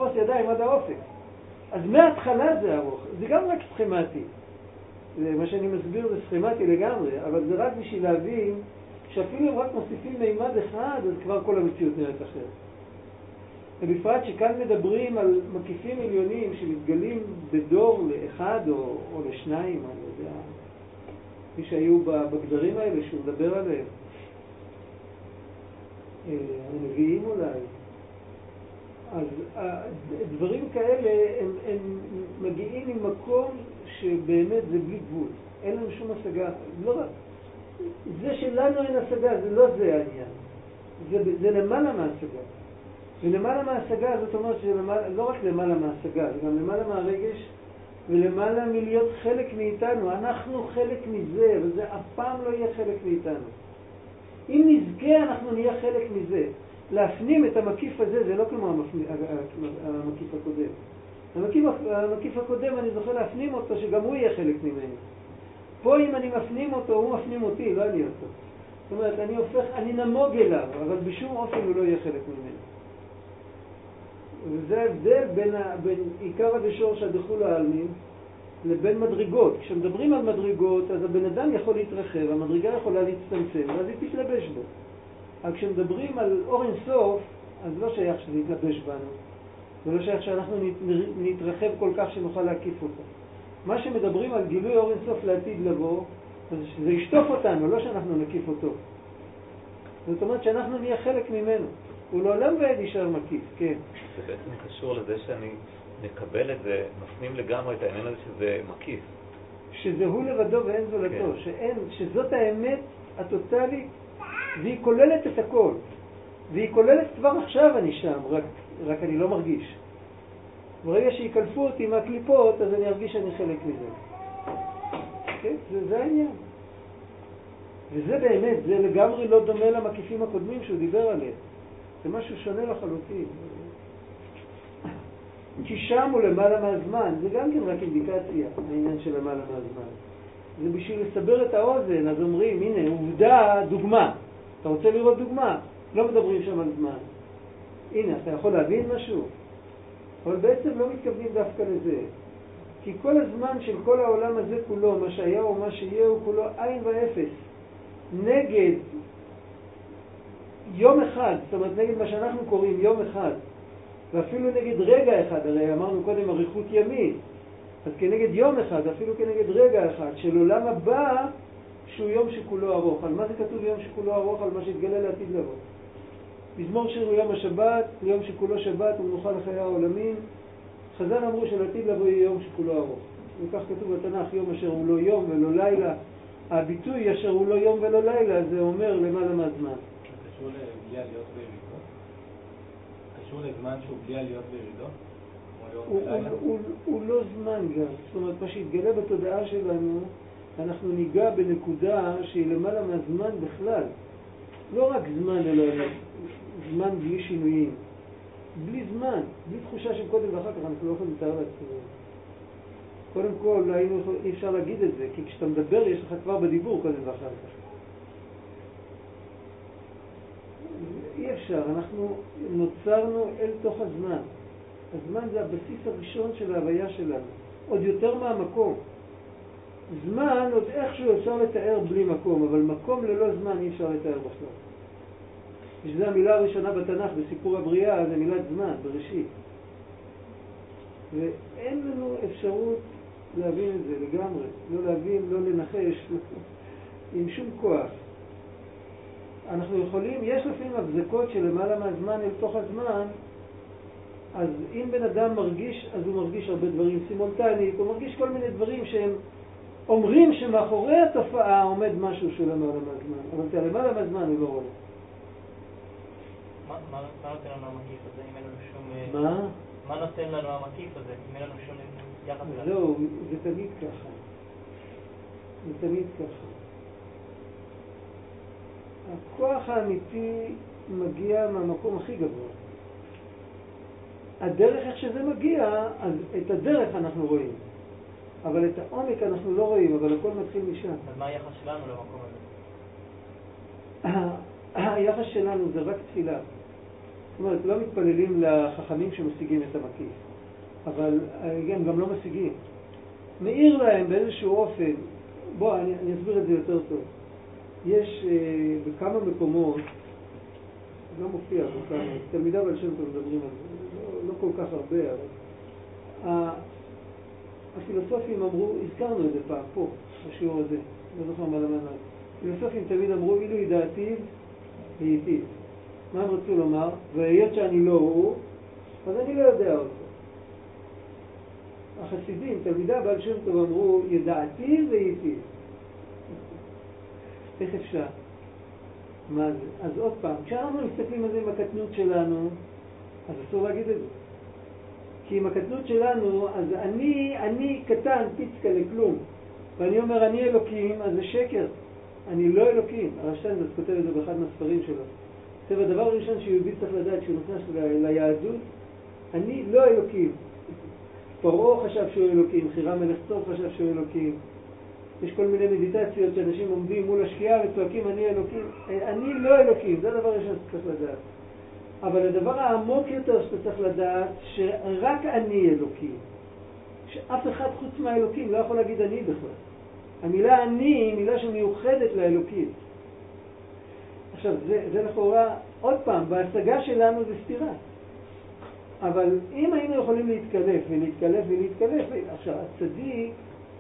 מה שאני מסביר זה סכמטי לגמרי, אבל זה רק בשביל להבין שאפילו אם רק מוסיפים מימד אחד, אז כבר כל המציאות נראית אחרת. ובפרט שכאן מדברים על מקיפים עליונים שמתגלים בדור לאחד או לשניים, אני יודע, מי שהיו בגדרים האלה שהוא מדבר עליהם. הנביאים אולי. אז דברים כאלה הם מגיעים ממקום שבאמת זה בלי גבול. אין לנו שום השגה. לא רק. זה שלנו אין השגה, זה לא זה העניין. זה למעלה מהשגה. ולמעלה מההשגה, זאת אומרת שלא רק למעלה מההשגה, זה גם למעלה מהרגש ולמעלה מלהיות חלק מאיתנו. אנחנו חלק מזה, אבל זה אף פעם לא יהיה חלק מאיתנו. אם נזכה אנחנו נהיה חלק מזה. להפנים את המקיף הזה זה לא כמו המקיף הקודם. המקיף הקודם אני זוכר להפנים אותו שגם הוא יהיה חלק ממני. פה אם אני מפנים אותו, הוא מפנים אותי, לא אני אותו. זאת אומרת, אני נמוג אליו, אבל בשום אופן הוא לא יהיה חלק ממני. וזה ההבדל בין עיקר הדשורש הדחול העלמין לבין מדרגות. כשמדברים על מדרגות, אז הבן אדם יכול להתרחב, המדרגה יכולה להצטמצם, ואז היא תתלבש בו. אבל כשמדברים על אור אינסוף, אז לא שייך שזה יתלבש בנו. זה לא שייך שאנחנו נתרחב כל כך שנוכל להקיף אותו. מה שמדברים על גילוי אור אינסוף לעתיד לבוא, אז שזה ישטוף אותנו, לא שאנחנו נקיף אותו. זאת אומרת שאנחנו נהיה חלק ממנו. הוא לעולם ועד יישאר מקיף, כן. זה בעצם קשור לזה שאני מקבל את זה, מפנים לגמרי את העניין הזה שזה מקיף. שזה הוא לבדו ואין זולתו, כן. שזאת האמת הטוטלית, והיא כוללת את הכל. והיא כוללת כבר עכשיו אני שם, רק אני לא מרגיש. ברגע שיקלפו אותי מהקליפות, אז אני ארגיש שאני חלק מזה. כן? זה העניין. וזה באמת, זה לגמרי לא דומה למקיפים הקודמים שהוא דיבר עליהם. זה משהו שונה לחלוטין. כי שם הוא למעלה מהזמן, זה גם כן רק אינדיקציה, העניין של למעלה מהזמן. זה בשביל לסבר את האוזן, אז אומרים, הנה, עובדה, דוגמה. אתה רוצה לראות דוגמה? לא מדברים שם על זמן. הנה, אתה יכול להבין משהו? אבל בעצם לא מתכוונים דווקא לזה. כי כל הזמן של כל העולם הזה כולו, מה שהיה או מה שיהיה הוא כולו עין ואפס. נגד יום אחד, זאת אומרת נגד מה שאנחנו קוראים יום אחד, ואפילו נגד רגע אחד, הרי אמרנו קודם אריכות ימין, אז כנגד יום אחד, אפילו כנגד רגע אחד, של עולם הבא שהוא יום שכולו ארוך. על מה זה כתוב יום שכולו ארוך? על מה שהתגלה לעתיד לבוא. מזמור שיר הוא יום השבת, יום שכולו שבת ומנוחה לחיי העולמים. חז"ל אמרו שלעתיד לבוא יהיה יום שכולו ארוך. וכך כתוב בתנ"ך, יום אשר הוא לא יום ולא לילה. הביטוי אשר הוא לא יום ולא לילה זה אומר למעלה מהזמן. קשור לבלי עליות וירידות? קשור לזמן שהוא בלי עליות וירידות? הוא לא זמן גם. זאת אומרת, מה שהתגלה בתודעה שלנו, אנחנו ניגע בנקודה שהיא למעלה מהזמן בכלל. לא רק זמן, אלא זמן בלי שינויים. בלי זמן, בלי תחושה של קודם ואחר כך, אנחנו לא יכולים לתאר לעצמנו. קודם כל, אי אפשר להגיד את זה, כי כשאתה מדבר יש לך כבר בדיבור קודם ואחר כך. אי אפשר, אנחנו נוצרנו אל תוך הזמן. הזמן זה הבסיס הראשון של ההוויה שלנו, עוד יותר מהמקום. זמן עוד איכשהו אפשר לתאר בלי מקום, אבל מקום ללא זמן אי אפשר לתאר בכלל. ושזו המילה הראשונה בתנ"ך, בסיפור הבריאה, זה מילת זמן, בראשית. ואין לנו אפשרות להבין את זה לגמרי, לא להבין, לא לנחש, עם שום כוח. אנחנו יכולים, יש לפעמים הבזקות של למעלה מהזמן אל תוך הזמן, אז אם בן אדם מרגיש, אז הוא מרגיש הרבה דברים סימולטנית, הוא מרגיש כל מיני דברים שהם אומרים שמאחורי התופעה עומד משהו של למעלה מהזמן, אבל את למעלה מהזמן הוא לא רואה. מה נותן לנו המקיף הזה אם אין לנו שום... מה נותן לנו המקיף הזה אם אין לנו שום יחס אליו? זהו, זה תמיד ככה. זה תמיד ככה. הכוח האמיתי מגיע מהמקום הכי גבוה. הדרך איך שזה מגיע, אז את הדרך אנחנו רואים. אבל את העומק אנחנו לא רואים, אבל הכל מתחיל משם. אז מה היחס שלנו למקום הזה? היחס שלנו זה רק תפילה. זאת אומרת, לא מתפללים לחכמים שמשיגים את המקיף. אבל הם גם לא משיגים. מאיר להם באיזשהו אופן. בוא, אני אסביר את זה יותר טוב. יש בכמה מקומות, לא מופיע בכמה, תלמידה בעל שם טוב מדברים על זה, לא כל כך הרבה, אבל הפילוסופים אמרו, הזכרנו את זה פעם פה, בשיעור הזה, לא זוכר מה למדנו. הפילוסופים תמיד אמרו, אילו ידעתיו והיטיב. מה הם רצו לומר? והיות שאני לא הוא, אז אני לא יודע אותו. החסידים, תלמידה בעל שם טוב אמרו, ידעתיו והיטיב. איך אפשר? מה זה? אז עוד פעם, כשאנחנו מסתכלים על זה עם הקטנות שלנו, אז אסור להגיד את זה. כי עם הקטנות שלנו, אז אני קטן, פיצקה לכלום. ואני אומר, אני אלוקים, אז זה שקר. אני לא אלוקים. הרשטיינזרץ כותב את זה באחד מהספרים שלו. זה הדבר הראשון שיהודי צריך לדעת, שהוא נכנס ליהדות, אני לא אלוקים. פרעה חשב שהוא אלוקים, חירם מלך צור חשב שהוא אלוקים. יש כל מיני מדיטציות שאנשים עומדים מול השקיעה וצועקים אני אלוקים. אני לא אלוקים, זה הדבר הראשון שצריך לדעת. אבל הדבר העמוק יותר שאתה צריך לדעת, שרק אני אלוקים. שאף אחד חוץ מהאלוקים לא יכול להגיד אני בכלל. המילה אני היא מילה שמיוחדת לאלוקים. עכשיו, זה לכאורה, עוד פעם, בהשגה שלנו זה סתירה. אבל אם היינו יכולים להתקלף ולהתקלף ולהתקלף, עכשיו, הצדיק,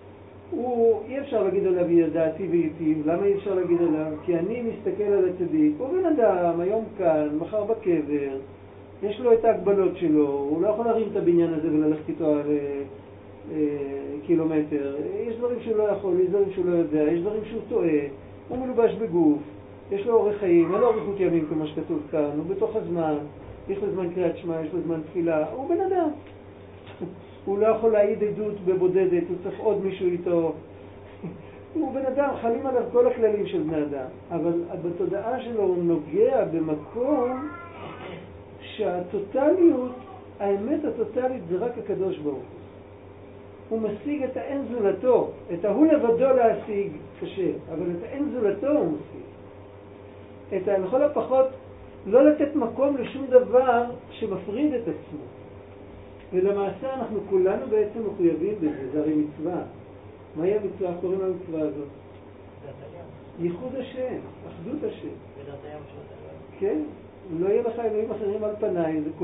אי אפשר להגיד עליו ידעתי והיטיב. למה אי אפשר להגיד עליו? כי אני מסתכל על הצדיק, הוא בן אדם, היום כאן, מחר בקבר, יש לו את ההגבלות שלו, הוא לא יכול להרים את הבניין הזה וללכת איתו על קילומטר. יש דברים שהוא לא יכול, יש דברים שהוא לא יודע, יש דברים שהוא טועה, הוא מלובש בגוף, יש לו אורך חיים, אין לו אריכות ימים כמו שכתוב כאן, הוא בתוך הזמן, יש לו זמן קריאת שמע, יש לו זמן תפילה, הוא בן אדם. הוא לא יכול להעיד עדות בבודדת, הוא צריך עוד מישהו איתו. הוא בן אדם, חלים עליו כל הכללים של בני אדם. אבל בתודעה שלו הוא נוגע במקום שהטוטליות, האמת הטוטלית זה רק הקדוש ברוך הוא. הוא משיג את האין זולתו, את ההוא לבדו להשיג קשה, אבל את האין זולתו הוא משיג. לכל הפחות לא לתת מקום לשום דבר שמפריד את עצמו. ולמעשה אנחנו כולנו בעצם מחויבים בזה, זה הרי מצווה. מהי המצווה? קוראים למצווה הזאת? ייחוד השם, אחדות השם. כן, לא יהיה לך אלוהים אחרים על פניי, זה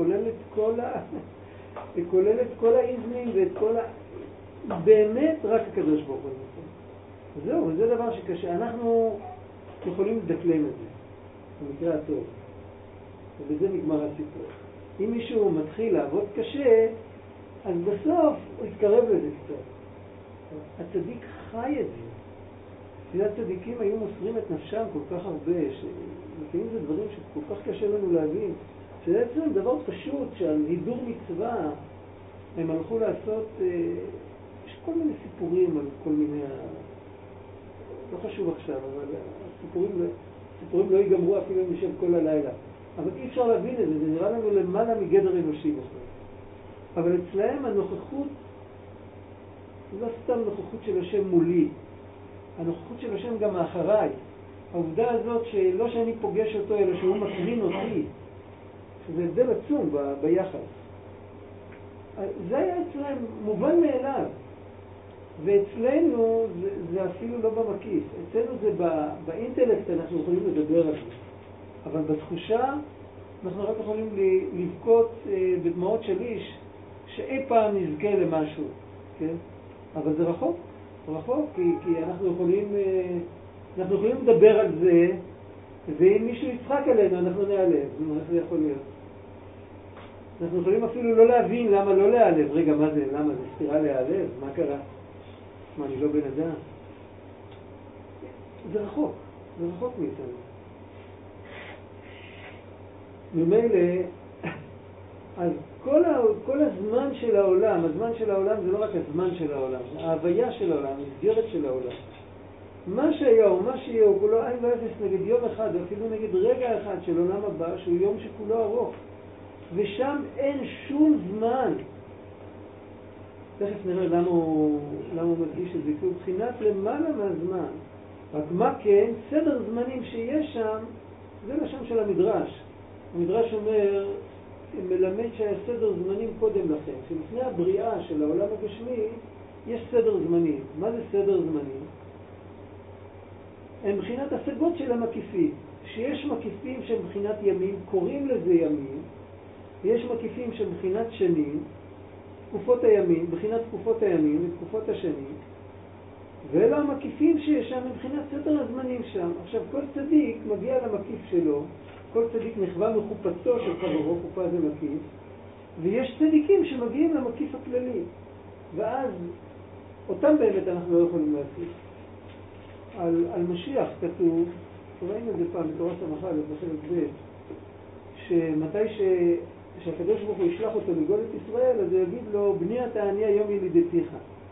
כולל את כל האיזמים ואת כל באמת רק הקדוש ברוך הוא. זהו, זה דבר שקשה. אנחנו יכולים לדקלם את זה, במקרה הטוב. ובזה נגמר הסיפור. אם מישהו מתחיל לעבוד קשה, אז בסוף הוא יתקרב לזה קצת. הצדיק חי את זה. תדעת צדיקים היו מוסרים את נפשם כל כך הרבה, שלפעמים זה דברים שכל כך קשה לנו להבין. שזה אצלם דבר פשוט, שעל הידור מצווה הם הלכו לעשות, יש כל מיני סיפורים על כל מיני, לא חשוב עכשיו, אבל הסיפורים לא ייגמרו אפילו אם נשב כל הלילה. אבל אי אפשר להבין את זה, זה נראה לנו למעלה מגדר אנושי בכלל. אבל אצלהם הנוכחות, לא סתם נוכחות של השם מולי, הנוכחות של השם גם מאחריי. העובדה הזאת שלא שאני פוגש אותו, אלא שהוא מקרין אותי, שזה הבדל עצום ביחס. זה היה אצלהם מובן מאליו. ואצלנו זה אפילו לא במקיף. אצלנו זה באינטלקט אנחנו יכולים לדבר על זה. אבל בתחושה אנחנו רק יכולים לבכות בדמעות של איש שאי פעם נזכה למשהו, כן? אבל זה רחוק, כי אנחנו יכולים לדבר על זה, ואם מישהו יצחק עלינו אנחנו נעלב. איך זה יכול להיות? אנחנו יכולים אפילו לא להבין למה לא להעלב. רגע, מה זה? למה? זה סתירה להעלב? מה קרה? מה, אני לא בן אדם? זה רחוק מאיתנו. ממילא, אז כל הזמן של העולם, הזמן של העולם זה לא רק הזמן של העולם, זה ההוויה של העולם, המסגרת של העולם. מה שהיה או מה שיהיה, הוא כולו אין ואפס נגד יום אחד, ואפילו נגד רגע אחד של עולם הבא, שהוא יום שכולו ארוך. ושם אין שום זמן. תכף נראה למה הוא מדגיש את זה, כי הוא בחינת למעלה מהזמן. רק מה כן, סדר זמנים שיש שם, זה לשם של המדרש. המדרש אומר, מלמד שהיה סדר זמנים קודם לכן, שלפני הבריאה של העולם הגשמי, יש סדר זמנים. מה זה סדר זמנים? הם מבחינת השגות של המקיפים. שיש מקיפים שהם מבחינת ימים, קוראים לזה ימים, ויש מקיפים שהם מבחינת שנים, תקופות הימים, מבחינת תקופות הימים ותקופות השנים, ואלה המקיפים שיש שם מבחינת סדר הזמנים שם. עכשיו, כל צדיק מגיע למקיף שלו, כל צדיק נחווה מחופתו של חברו, חופה זה מקיף, ויש צדיקים שמגיעים למקיף הכללי, ואז אותם באמת אנחנו לא יכולים להקיף. על משיח כתוב, ראינו את זה פעם בתורה סמכה, בחלק ב', שמתי שהקדוש ברוך הוא ישלח אותו לגאול את ישראל, אז הוא יגיד לו, בני אתה אני היום ילידתיך.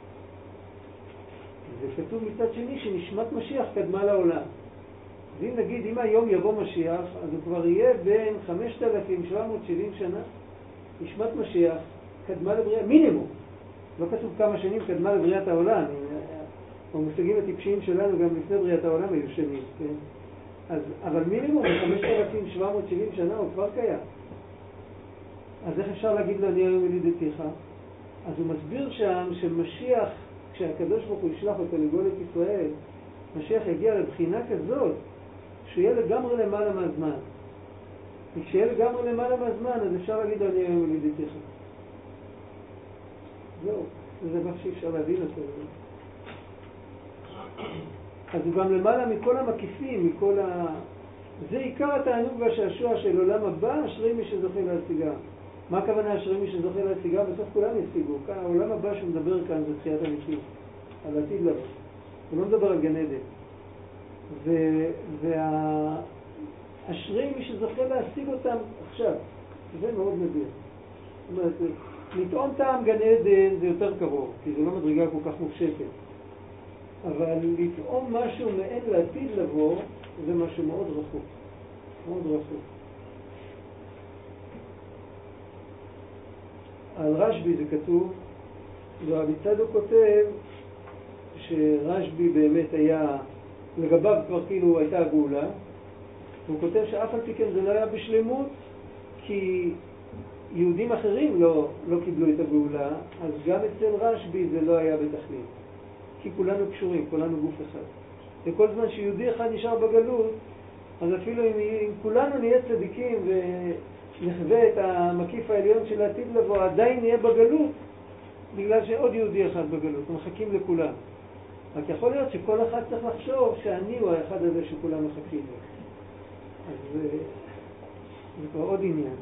וכתוב מצד שני שנשמת משיח קדמה לעולם. ואם נגיד, אם היום יבוא משיח, אז הוא כבר יהיה בין 5,770 שנה. נשמת משיח קדמה לבריאה, מינימום. לא כתוב כמה שנים קדמה לבריאת העולם. המושגים הטיפשיים שלנו גם לפני בריאת העולם היו שנים, כן? אבל מינימום ב-5,770 שנה הוא כבר קיים. אז איך אפשר להגיד לו אני היום ילידתיך? אז הוא מסביר שם שמשיח, כשהקדוש ברוך הוא ישלח אותו לגאול את ישראל, משיח יגיע לבחינה כזאת שיהיה לגמרי למעלה מהזמן. וכשיהיה לגמרי למעלה מהזמן, אז אפשר להגיד לו אני היום ילידתיך. זהו, זה דבר שאי אפשר להבין אותו. אז הוא גם למעלה מכל המקיפים, זה עיקר התענוג והשעשוע של עולם הבא, אשרי מי שזוכה להשיגה. מה הכוונה אשרי מי שזוכה להשיגה? בסוף כולם ישיגו. העולם הבא שהוא מדבר כאן זה תחיית המתים, על העתיד לבוא. הוא לא מדבר על גן עדן. אשרי מי שזוכה להשיג אותם עכשיו. זה מאוד נדיר. זאת אומרת, לטעום טעם גן עדן זה יותר קרוב, כי זה לא מדרגה כל כך מופשטת. אבל לטעום משהו מעין לעתיד לבוא, זה משהו מאוד רחוק. מאוד רחוק. על רשבי זה כתוב, ורבי צדוק כותב שרשבי באמת היה, לגביו כבר כאילו הייתה הגאולה, והוא כותב שאף על פי כן זה לא היה בשלמות, כי יהודים אחרים לא קיבלו את הגאולה, אז גם אצל רשבי זה לא היה בתכלית. כי כולנו קשורים, כולנו גוף אחד. וכל זמן שיהודי אחד נשאר בגלות, אז אפילו אם כולנו נהיה צדיקים ונחווה את המקיף העליון של העתיד לבוא, עדיין נהיה בגלות, בגלל שעוד יהודי אחד בגלות, מחכים לכולם. רק יכול להיות שכל אחד צריך לחשוב שאני הוא האחד הזה שכולם מחכים לו. אז זה כבר עוד עניין.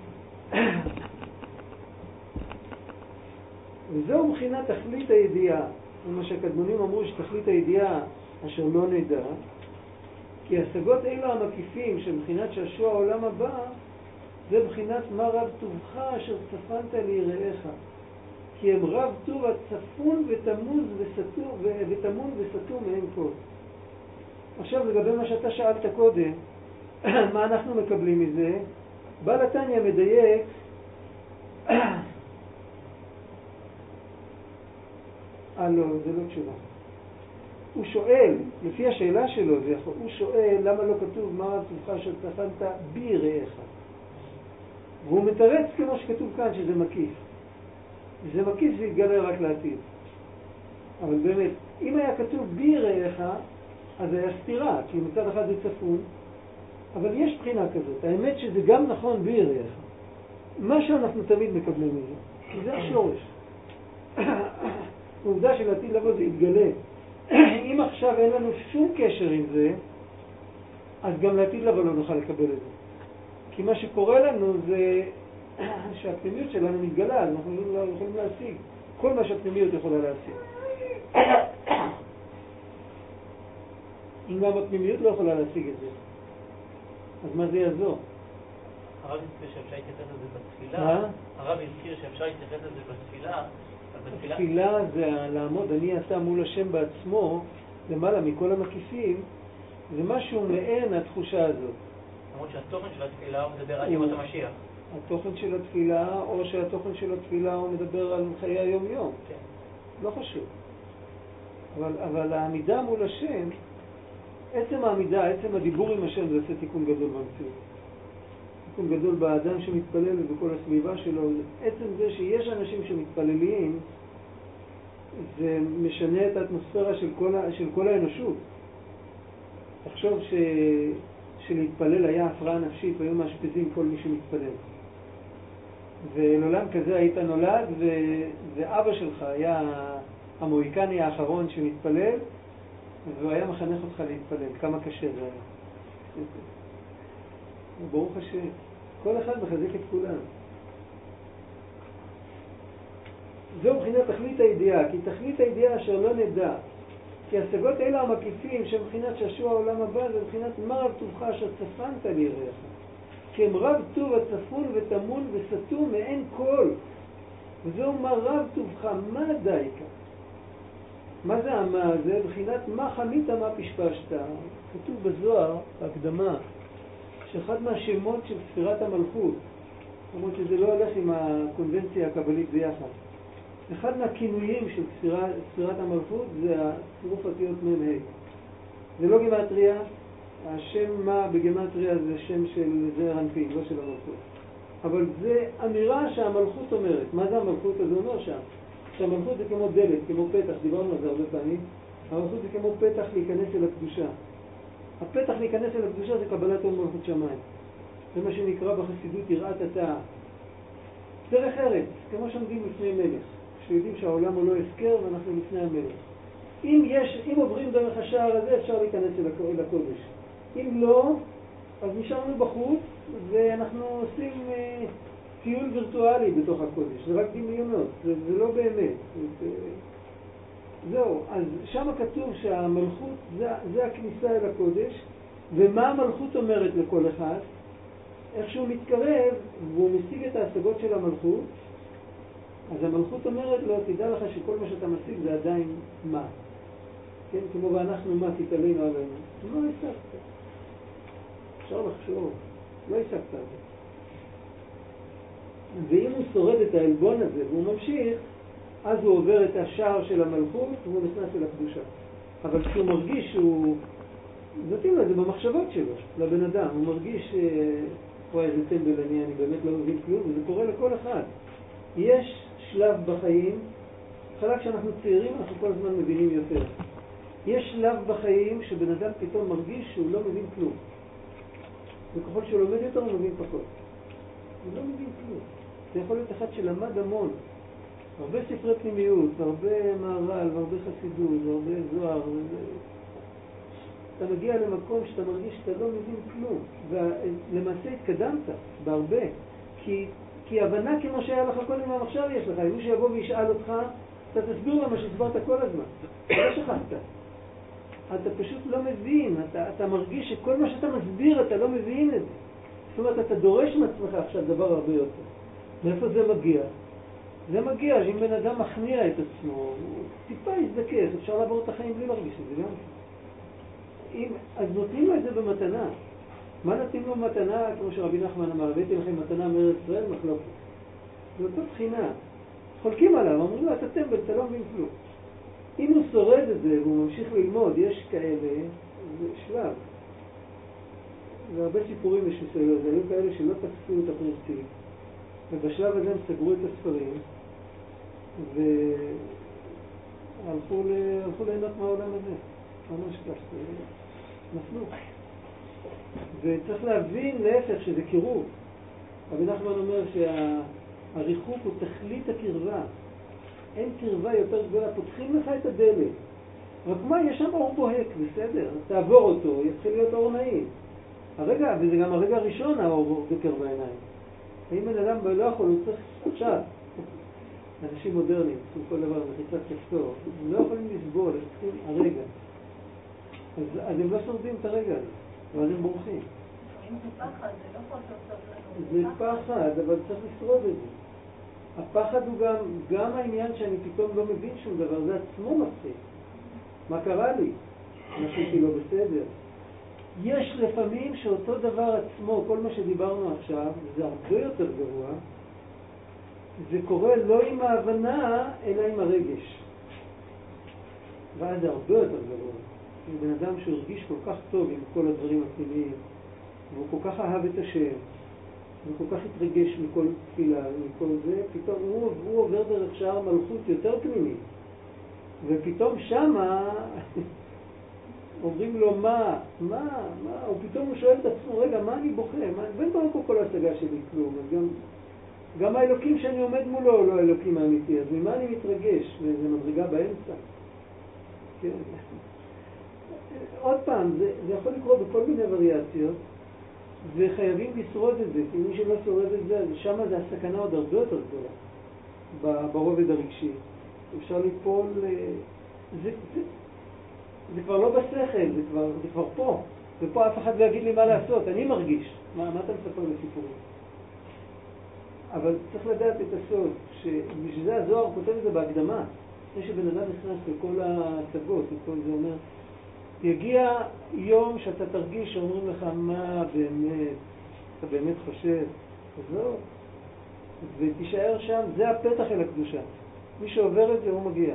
וזהו מבחינת תכלית הידיעה. מה שהקדמונים אמרו שתכלית הידיעה אשר לא נדע, כי השגות אלו המקיפים שמבחינת שעשוע העולם הבא, זה מבחינת מה רב טובך אשר צפנת ליראיך. כי הם רב טוב הצפון ותמוז ותמון וסתום מהם כל. עכשיו לגבי מה שאתה שאלת קודם, מה אנחנו מקבלים מזה? בעל התניא מדייק לא, זה לא תשובה. הוא שואל, לפי השאלה שלו, הוא שואל למה לא כתוב מה רב טובך אשר צפנת ביראיך. והוא מתרץ כמו שכתוב כאן שזה מקיף. זה מקיף זה יתגלה רק לעתיד. אבל באמת, אם היה כתוב ביראיך, אז היה סתירה, כי מצד אחד זה צפון, אבל יש בחינה כזאת. האמת שזה גם נכון ביראיך. מה שאנחנו תמיד מקבלים מזה, כי זה השורש. העובדה של עתיד לבוא זה יתגלה. אם עכשיו אין לנו שום קשר עם זה, אז גם לעתיד לבוא לא נוכל לקבל את זה. כי מה שקורה לנו זה שהפנימיות שלנו מתגלה, אז אנחנו לא יכולים להשיג. כל מה שהפנימיות יכולה להשיג. אם גם הפנימיות לא יכולה להשיג את זה, אז מה זה יעזור? הרב הזכיר שאפשר להתייחס לזה בתפילה. התפילה זה לעמוד, אני עשה מול השם בעצמו, למעלה מכל המקיפים, זה משהו מעין התחושה הזאת. למרות שהתוכן של התפילה הוא מדבר על ימות המשיח. התוכן של התפילה, או שהתוכן של התפילה הוא מדבר על חיי היום-יום. כן. לא חשוב. אבל העמידה מול השם, עצם העמידה, עצם הדיבור עם השם, זה עושה תיקון גדול במציאות. תיקון גדול באדם שמתפלל ובכל הסביבה שלו. עצם זה שיש אנשים שמתפללים, זה משנה את האטמוספירה של כל האנושות. תחשוב שלהתפלל היה הפרעה נפשית והיו מאשפזים כל מי שמתפלל. ולעולם כזה היית נולד ואבא שלך היה המוהיקני האחרון שמתפלל והוא היה מחנך אותך להתפלל. כמה קשה זה היה. ברוך השם. כל אחד מחזק את כולם. זהו מבחינת תכלית הידיעה, כי תכלית הידיעה אשר לא נדע. כי השגות האלה המקיפים שמבחינת שעשוע העולם הבא זה מבחינת מה רב טובך אשר צפנת ליראיך. כי הם רב טוב הצפון ותמון וסתום מאין כל. וזהו מה רב טובך, מה דייקה? מה זה המה הזה? מבחינת מה חמית מה פשפשת? כתוב בזוהר, בהקדמה, שאחד מהשמות של ספירת המלכות, למרות שזה לא הולך עם הקונבנציה הקבלית ביחד. אחד מהכינויים של ספירת המלכות זה הצירוף אותיות מ"ה. זה לא גימטריה, השם מה בגימטריה זה שם של זעיר אנפין, לא של המלכות. אבל זה אמירה שהמלכות אומרת. מה זה המלכות? אז הוא אומר שם שהמלכות זה כמו דלת, כמו פתח, דיברנו על זה הרבה פעמים. המלכות זה כמו פתח להיכנס אל הקדושה. הפתח להיכנס אל הקדושה זה קבלת עול מלכות שמיים. זה מה שנקרא בחסידות יראת התאה. דרך ארץ, כמו שעומדים לפני מלך. שיודעים שהעולם הוא לא הפקר ואנחנו לפני המלך. אם עוברים דרך השער הזה אפשר להיכנס אל הקודש. אם לא, אז נשארנו בחוץ ואנחנו עושים טיול וירטואלי בתוך הקודש. זה רק דמיונות, זה לא באמת. זהו, אז שם כתוב שהמלכות זה הכניסה אל הקודש, ומה המלכות אומרת לכל אחד? איך שהוא מתקרב והוא משיג את ההשגות של המלכות, אז המלכות אומרת לו, תדע לך שכל מה שאתה משיג זה עדיין מה. כן, כמו ואנחנו מה תתעלינו עלינו. לא השגת. אפשר לחשוב, לא השגת על זה. ואם הוא שורד את העלבון הזה והוא ממשיך, אז הוא עובר את השער של המלכות והוא נכנס אל הקדושה. אבל כשהוא מרגיש שהוא... נותנים לו את זה במחשבות שלו, לבן אדם. הוא מרגיש וואי, איזה טמבל אני באמת לא מבין כלום, וזה קורה לכל אחד. יש שלב בחיים, חלק שאנחנו צעירים, אנחנו כל הזמן מבינים יותר. יש שלב בחיים שבן אדם פתאום מרגיש שהוא לא מבין כלום. וככל שהוא לומד יותר הוא מבין פחות. הוא לא מבין כלום. זה יכול להיות אחד שלמד המון. הרבה ספרי פנימיות, והרבה מערל, והרבה חסידות, והרבה זוהר. אתה מגיע למקום שאתה מרגיש שאתה לא מבין כלום. ולמעשה התקדמת בהרבה. כי הבנה כמו שהיה לך קודם גם עכשיו יש לך. אם מישהו יבוא וישאל אותך, אתה תסביר לו מה שהסברת כל הזמן. לא שכחת. אתה פשוט לא מבין. אתה מרגיש שכל מה שאתה מסביר אתה לא מבין את זה. זאת אומרת, אתה דורש מעצמך עכשיו דבר הרבה יותר. מאיפה זה מגיע? זה מגיע שאם בן אדם מכניע את עצמו, הוא טיפה יזדקף, אפשר לעבור את החיים בלי להרגיש את זה גם. אז נותנים לו את זה במתנה. מה נותנים לו מתנה? כמו שרבי נחמן אמר, הבאתי לכם מתנה מארץ ישראל, מחלוקת. זה אותו בחינה. חולקים עליו, אומרים לו, אתה טמבל, אתה לא מבין כלום. אם הוא שורד את זה והוא ממשיך ללמוד, יש כאלה, זה שלב. והרבה סיפורים יש בסדר, זה היו כאלה שלא תפסו את הפרינציפ, ובשלב הזה הם סגרו את הספרים, והלכו ליהנות מהעולם הזה. ממש כך, נפלו. וצריך להבין להפך שזה קירוב. רבי נחמן אומר שהריחוק הוא תכלית הקרבה. אין קרבה יותר גדולה, פותחים לך את הדלת. רק מה, יש שם אור בוהק, בסדר, תעבור אותו, יתחיל להיות אור נעים. הרגע, וזה גם הרגע הראשון האור בקר בעיניים. האם בן אדם לא יכול, הוא צריך עכשיו. אנשים מודרניים, צריכים כל דבר, מחיצת כפתור, הם לא יכולים לסבול, הם צריכים הרגע. אז הם לא שורדים את הרגע הזה, ואז הם בורחים. אם זה פחד, זה לא יכול לעשות זה פחד, אבל צריך לשרוד את זה. הפחד הוא גם העניין שאני פתאום לא מבין שום דבר, זה עצמו מפחיד. מה קרה לי? עשיתי לא בסדר. יש לפעמים שאותו דבר עצמו, כל מה שדיברנו עכשיו, זה הרבה יותר גרוע, זה קורה לא עם ההבנה, אלא עם הרגש. ואז זה הרבה יותר גרוע. בן אדם שהרגיש כל כך טוב עם כל הדברים הפנימיים, והוא כל כך אהב את השם, והוא כל כך התרגש מכל תפילה ומכל זה, פתאום הוא עובר דרך שער מלכות יותר פנימי. ופתאום שמה אומרים לו מה, ופתאום הוא שואל את עצמו, רגע, מה אני בוכה? ואין ברור פה כל ההשגה שלי כלום, אז גם האלוקים שאני עומד מולו הוא לא האלוקים האמיתי, אז ממה אני מתרגש? זה מדרגה באמצע. כן. עוד פעם, זה יכול לקרות בכל מיני וריאציות, וחייבים לשרוד את זה, כי מי שלא שורד את זה, שמה זה הסכנה עוד הרבה יותר גדולה, ברובד הרגשי. אפשר ליפול, זה כבר לא בשכל, זה כבר פה. ופה אף אחד לא יגיד לי מה לעשות, אני מרגיש. מה אתה מספר לסיפורים? אבל צריך לדעת את הסוד, שבשביל זה הזוהר כותב את זה בהקדמה. לפני שבן אדם נכנס לכל ההצגות, וכל זה אומר, יגיע יום שאתה תרגיש שאומרים לך מה באמת, אתה באמת חושב, זהו, ותישאר שם, זה הפתח אל הקדושה. מי שעובר את זה הוא מגיע.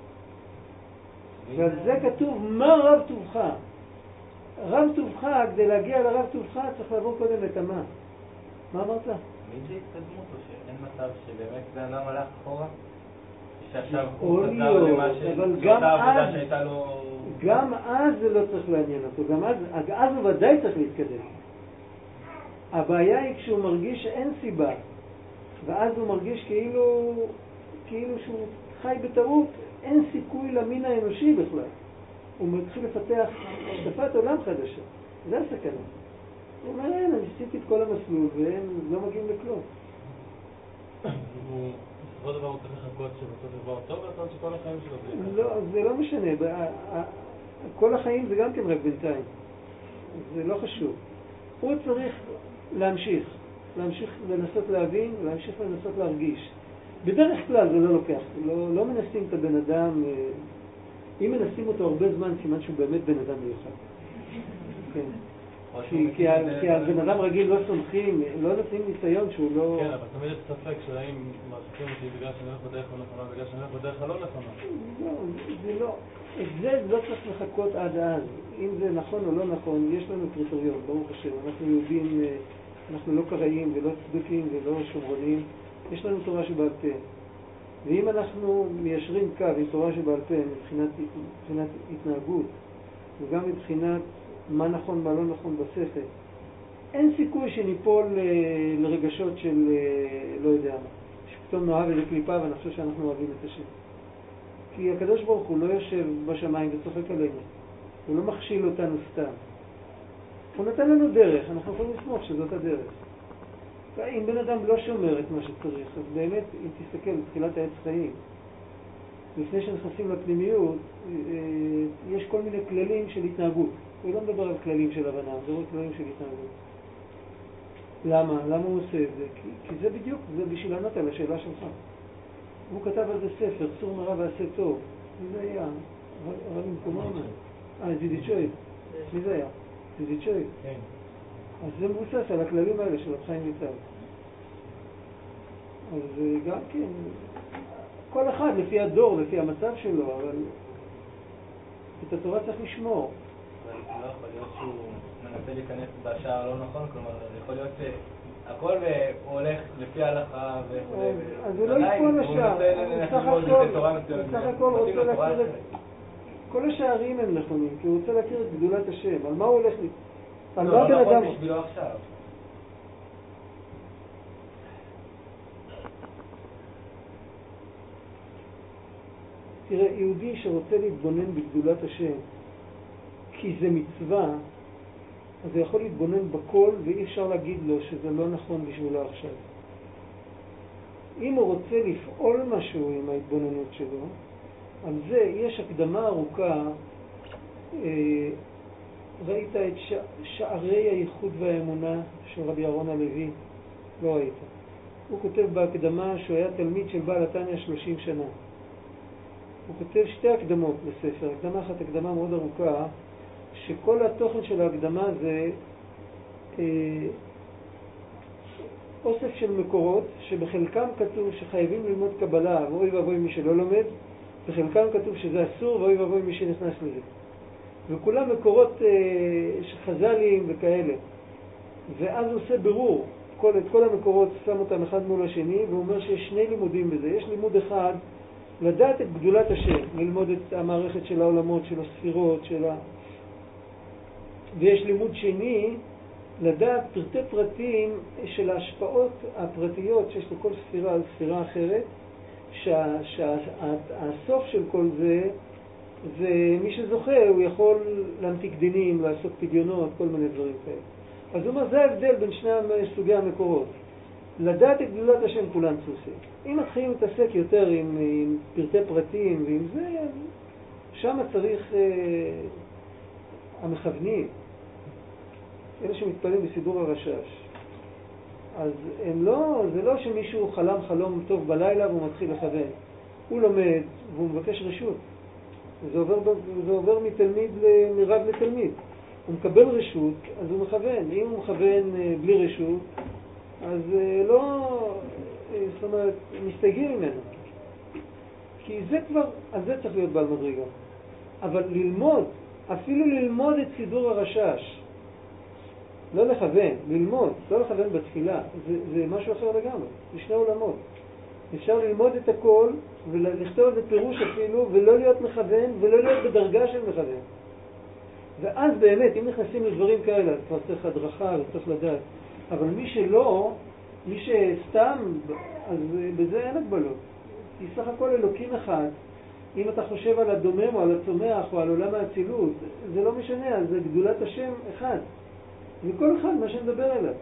ועל זה כתוב, מה רב טובך? רב טובך, כדי להגיע לרב טובך צריך לעבור קודם את המה. מה אמרת? מי זה התקדמות או שאין מצב שבאמת זה אדם הלך אחורה? שעכשיו הוא חזר למה שאותה עבודה שהייתה לו... גם אז זה לא צריך לעניין אותו, גם אז הוא ודאי צריך להתקדם. הבעיה היא כשהוא מרגיש שאין סיבה, ואז הוא מרגיש כאילו שהוא חי בטעות, אין סיכוי למין האנושי בכלל. הוא מתחיל לפתח השקפת עולם חדשה. זה הסכנה. הוא אומר, אני עשיתי את כל המסלול והם לא מגיעים לכלום. בסופו דבר הוא צריך לחכות שבסוף דבר טוב, ואתה שכל החיים שלו... לא, זה לא משנה. כל החיים זה גם כן רק בינתיים. זה לא חשוב. הוא צריך להמשיך לנסות להבין, להמשיך לנסות להרגיש. בדרך כלל זה לא לוקח. לא מנסים את הבן אדם... אם מנסים אותו הרבה זמן, סימן שהוא באמת בן אדם מיוחד. כן. כי על בן אדם רגיל לא סומכים, לא נותנים ניסיון שהוא לא... כן, אבל תמיד יש ספק שהאם מעסיקים אותי בגלל שאני הולך בדרך הנכונה, בגלל שאני הולך בדרך הלא נכונה. לא, זה לא. את זה לא צריך לחכות עד אז. אם זה נכון או לא נכון, יש לנו קריטריון, ברוך השם. אנחנו יהודים, אנחנו לא קראים ולא צדוקים ולא שומרונים. יש לנו תורה שבעל פה. ואם אנחנו מיישרים קו עם תורה שבעל פה, מבחינת התנהגות, וגם מבחינת מה נכון, מה לא נכון בשכל, אין סיכוי שניפול לרגשות של לא יודע מה. שפתאום נאהב איזה קליפה ונחשוב שאנחנו אוהבים את השם. כי הקדוש ברוך הוא לא יושב בשמיים וצוחק עלינו. הוא לא מכשיל אותנו סתם. הוא נתן לנו דרך, אנחנו יכולים לסמוך שזאת הדרך. אם בן אדם לא שומר את מה שצריך, אז באמת, אם תסתכל בתחילת העץ חיים, לפני שנכנסים לפנימיות, יש כל מיני כללים של התנהגות. הוא לא מדבר על כללים של הבנה, הוא מדבר על כללים של התנהגות. למה? למה הוא עושה את זה? כי זה בדיוק, זה בשביל לענות על השאלה שלך. הוא כתב על זה ספר, סור מרע ועשה טוב. מי זה היה? הרב במקומו? זידיצ'וי. מי זה היה? זידיצ'וי. כן. אז זה מבוסס על הכללים האלה של רב חיים ויטל. אז גם כן, כל אחד לפי הדור, לפי המצב שלו, אבל את התורה צריך לשמור. אבל לא יכול להיות שהוא מנסה להיכנס בשער הלא נכון, כלומר, יכול להיות שהכל הולך לפי ההלכה וכו'. אז הוא לא יקפון לשער, בסך הכל רוצה להכיר את... כל השערים הם נכונים, כי הוא רוצה להכיר את גדולת השם. על מה הוא הולך לי? על מה בן אדם... לא בשבילו עכשיו. תראה, יהודי שרוצה להתבונן בגדולת השם, כי זה מצווה, אז הוא יכול להתבונן בכל, ואי אפשר להגיד לו שזה לא נכון בשבילו עכשיו. אם הוא רוצה לפעול משהו עם ההתבוננות שלו, על זה יש הקדמה ארוכה. ראית את שערי הייחוד והאמונה של רבי אהרון הלוי? לא ראית. הוא כותב בהקדמה שהוא היה תלמיד של בעל התניא 30 שנה. הוא כותב שתי הקדמות לספר. הקדמה אחת, הקדמה מאוד ארוכה, שכל התוכן של ההקדמה זה אוסף של מקורות, שבחלקם כתוב שחייבים ללמוד קבלה, ואוי ואבוי מי שלא לומד, בחלקם כתוב שזה אסור, ואוי ואבוי מי שנכנס לזה. וכולם מקורות שחז"לים וכאלה. ואז הוא עושה ברור, את כל המקורות שם אותם אחד מול השני, והוא אומר שיש שני לימודים בזה. יש לימוד אחד, לדעת את גדולת השם, ללמוד את המערכת של העולמות, של הספירות, ויש לימוד שני, לדעת פרטי פרטים של ההשפעות הפרטיות שיש לכל ספירה על ספירה אחרת, שהסוף של כל זה, ומי שזוכה הוא יכול להמתיק דינים, לעשות פדיונות, כל מיני דברים כאלה. אז הוא אומר, זה ההבדל בין שני סוגי המקורות. לדעת את גדולת השם כולן צוסים. אם מתחילים להתעסק יותר עם פרטי פרטים ועם זה, שם צריך המכוונים, אלה שמתפעלים בסידור הרשש. אז זה לא שמישהו חלם חלום טוב בלילה והוא מתחיל לכוון. הוא לומד והוא מבקש רשות. זה עובר מרב לתלמיד. הוא מקבל רשות, אז הוא מכוון. אם הוא מכוון בלי רשות, אז זאת אומרת, מסתייגים ממנו. כי זה כבר, אז זה צריך להיות בעל מדרגה. אבל ללמוד, אפילו ללמוד את סידור הרשש, לא לכוון, ללמוד, לא לכוון בתפילה, זה משהו אחר לגמרי, זה שני עולמות. אפשר ללמוד את הכל ולכתוב את פירוש אפילו, ולא להיות מכוון ולא להיות בדרגה של מכוון. ואז באמת, אם נכנסים לדברים כאלה, אז כבר צריך הדרכה וצריך לדעת. אבל מי שסתם, אז בזה אין הגבלות. כי סך הכל אלוקים אחד, אם אתה חושב על הדומם או על הצומח או על עולם האצילות, זה לא משנה, אז זה גדולת השם אחד. וכל אחד מה שנדבר עליו.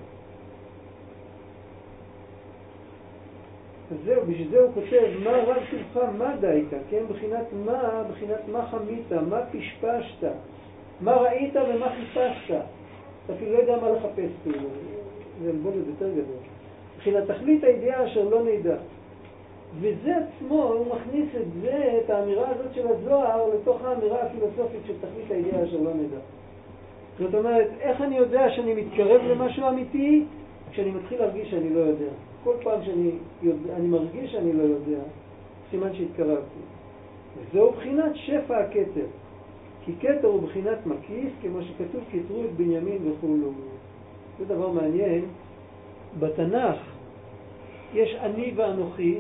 אז זהו, בשביל זה הוא כותב, מה רב טובך, מה דייקה, כן? בחינת מה חמית, מה פשפשת, מה ראית ומה חיפשת. אתה אפילו לא יודע מה לחפש פה, זה אלבון יותר גדול. בחינת תכלית הידיעה אשר לא נדע. וזה עצמו, הוא מכניס את האמירה הזאת של הזוהר, לתוך האמירה הפילוסופית של תכלית הידיעה אשר לא נדע. זאת אומרת, איך אני יודע שאני מתקרב למשהו אמיתי? כשאני מתחיל להרגיש שאני לא יודע. כל פעם שאני מרגיש שאני לא יודע, סימן שהתקרבתי. וזהו בחינת שפע הכתר. כי כתר הוא בחינת מקיף, כמו שכתוב, כתרו את בנימין וכולו. זה דבר מעניין. בתנ"ך יש אני ואנוכי.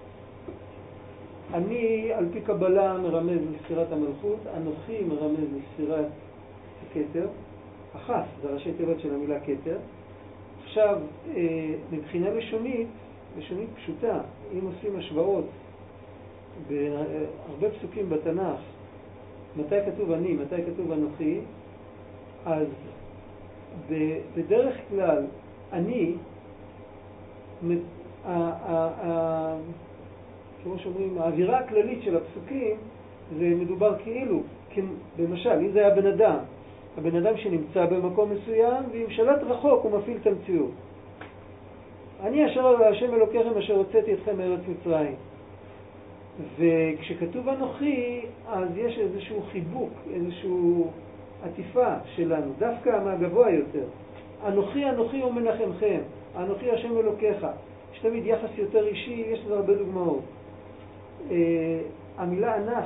אני על פי קבלה מרמז לספירת המלכות, אנוכי מרמז לספירת הכתר. אחת, זה ראשי תיבות של המילה כתר. עכשיו, מבחינה לשונית פשוטה, אם עושים השוואות בהרבה פסוקים בתנ"ך, מתי כתוב אני, מתי כתוב אנוכי, אז בדרך כלל אני, כמו שאומרים, האווירה הכללית של הפסוקים זה מדובר כאילו, למשל, אם זה היה הבן אדם שנמצא במקום מסוים, ועם שלט רחוק הוא מפעיל את המציאות. אני אשר השם אלוקיכם אשר הוצאתי אתכם מארץ מצרים. וכשכתוב אנוכי, אז יש איזשהו חיבוק, איזשהו עטיפה שלנו, דווקא מהגבוה יותר. אנוכי ומנחמכם, אנוכי השם אלוקיך. יש תמיד יחס יותר אישי, יש לזה הרבה דוגמאות. המילה אנך,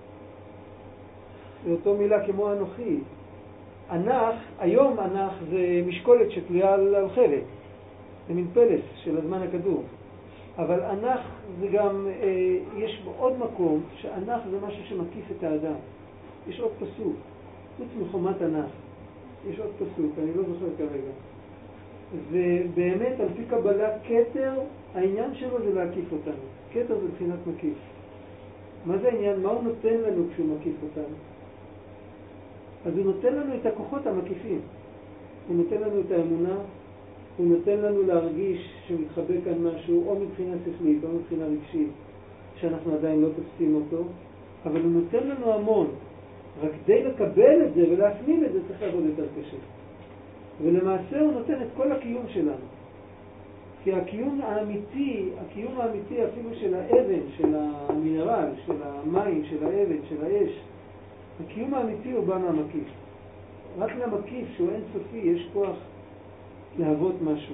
זה אותו מילה כמו אנוכי. אנך, היום אנך זה משקולת שתלויה על חלק, זה מין פלס של הזמן הכדור. אבל אנך זה גם, יש עוד מקום שאנך זה משהו שמקיף את האדם. יש עוד פסוק, חוץ מחומת אנך. יש עוד פסוק, אני לא זוכר כרגע. ובאמת על פי קבלה כתר, העניין שלו זה להקיף אותנו. כתר זה בחינת מקיף. מה זה העניין? מה הוא נותן לנו כשהוא מקיף אותנו? אז הוא נותן לנו את הכוחות המקיפים. הוא נותן לנו את האמונה, הוא נותן לנו להרגיש שמתחבא כאן משהו, או מבחינה שכלית, או מבחינה רגשית, שאנחנו עדיין לא תופסים אותו, אבל הוא נותן לנו המון. רק כדי לקבל את זה ולהפנים את זה צריך לעבוד יותר קשה. ולמעשה הוא נותן את כל הקיום שלנו. כי הקיום האמיתי אפילו של האבן, של המינרל, של המים, של האבן, של האש, הקיום האמיתי הוא בא מהמקיף. רק למקיף שהוא אין סופי יש כוח להוות משהו.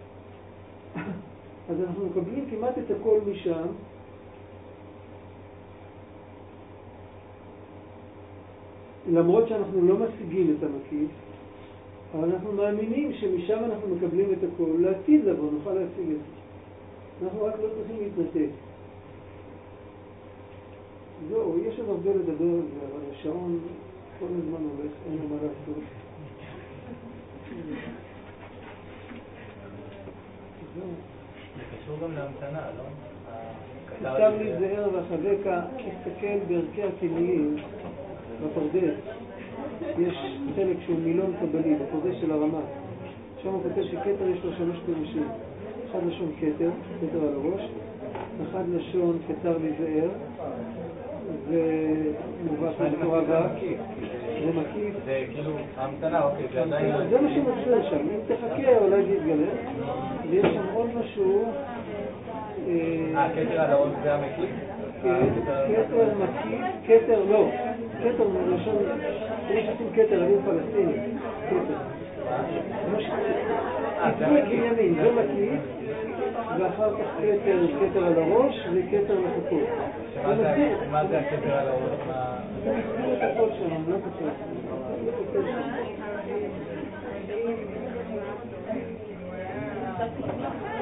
אז אנחנו מקבלים כמעט את הכל משם. למרות שאנחנו לא משיגים את המקיף, אבל אנחנו מאמינים שמשם אנחנו מקבלים את הכל. לעתיד לבוא נוכל להשיג את זה. אנחנו רק לא צריכים להתנתק. זהו, יש עוד הרבה לדבר על זה, אבל השעון כל הזמן הולך, אין לו מה לעשות. זהו. זה קשור גם להמתנה, לא? כתב לי זהר והחבקה, תסתכל בערכי הכינויים בפרדס. יש חלק שהוא מילון קבלי, בפרדס של הרמה. שם הוא כותב שכתר יש לו 3 פירושים. אחד לשון כתר, כתר על הראש, אחד לשון כתר לי זהר, ומובא פה בתורה ואקיף. זה מקיף. זה כאילו המתנה, אוקיי, זה עדיין... זה מה שמסביר שם. אם תחכה אולי תתגלה. ויש שם עוד משהו... כתר על הראש זה המקיף? כתר מקיף, כתר לא. כתר מלשון, יש עושים כתר, עלים פלסטינים. כתר. כתבו את בנימין, זה מקיף, ואחר כך כתר על הראש וכתר לחכות. מה זה הכתר על הראש? זה מסביר את הכל שם, אני לא כתב. זה כתר שם.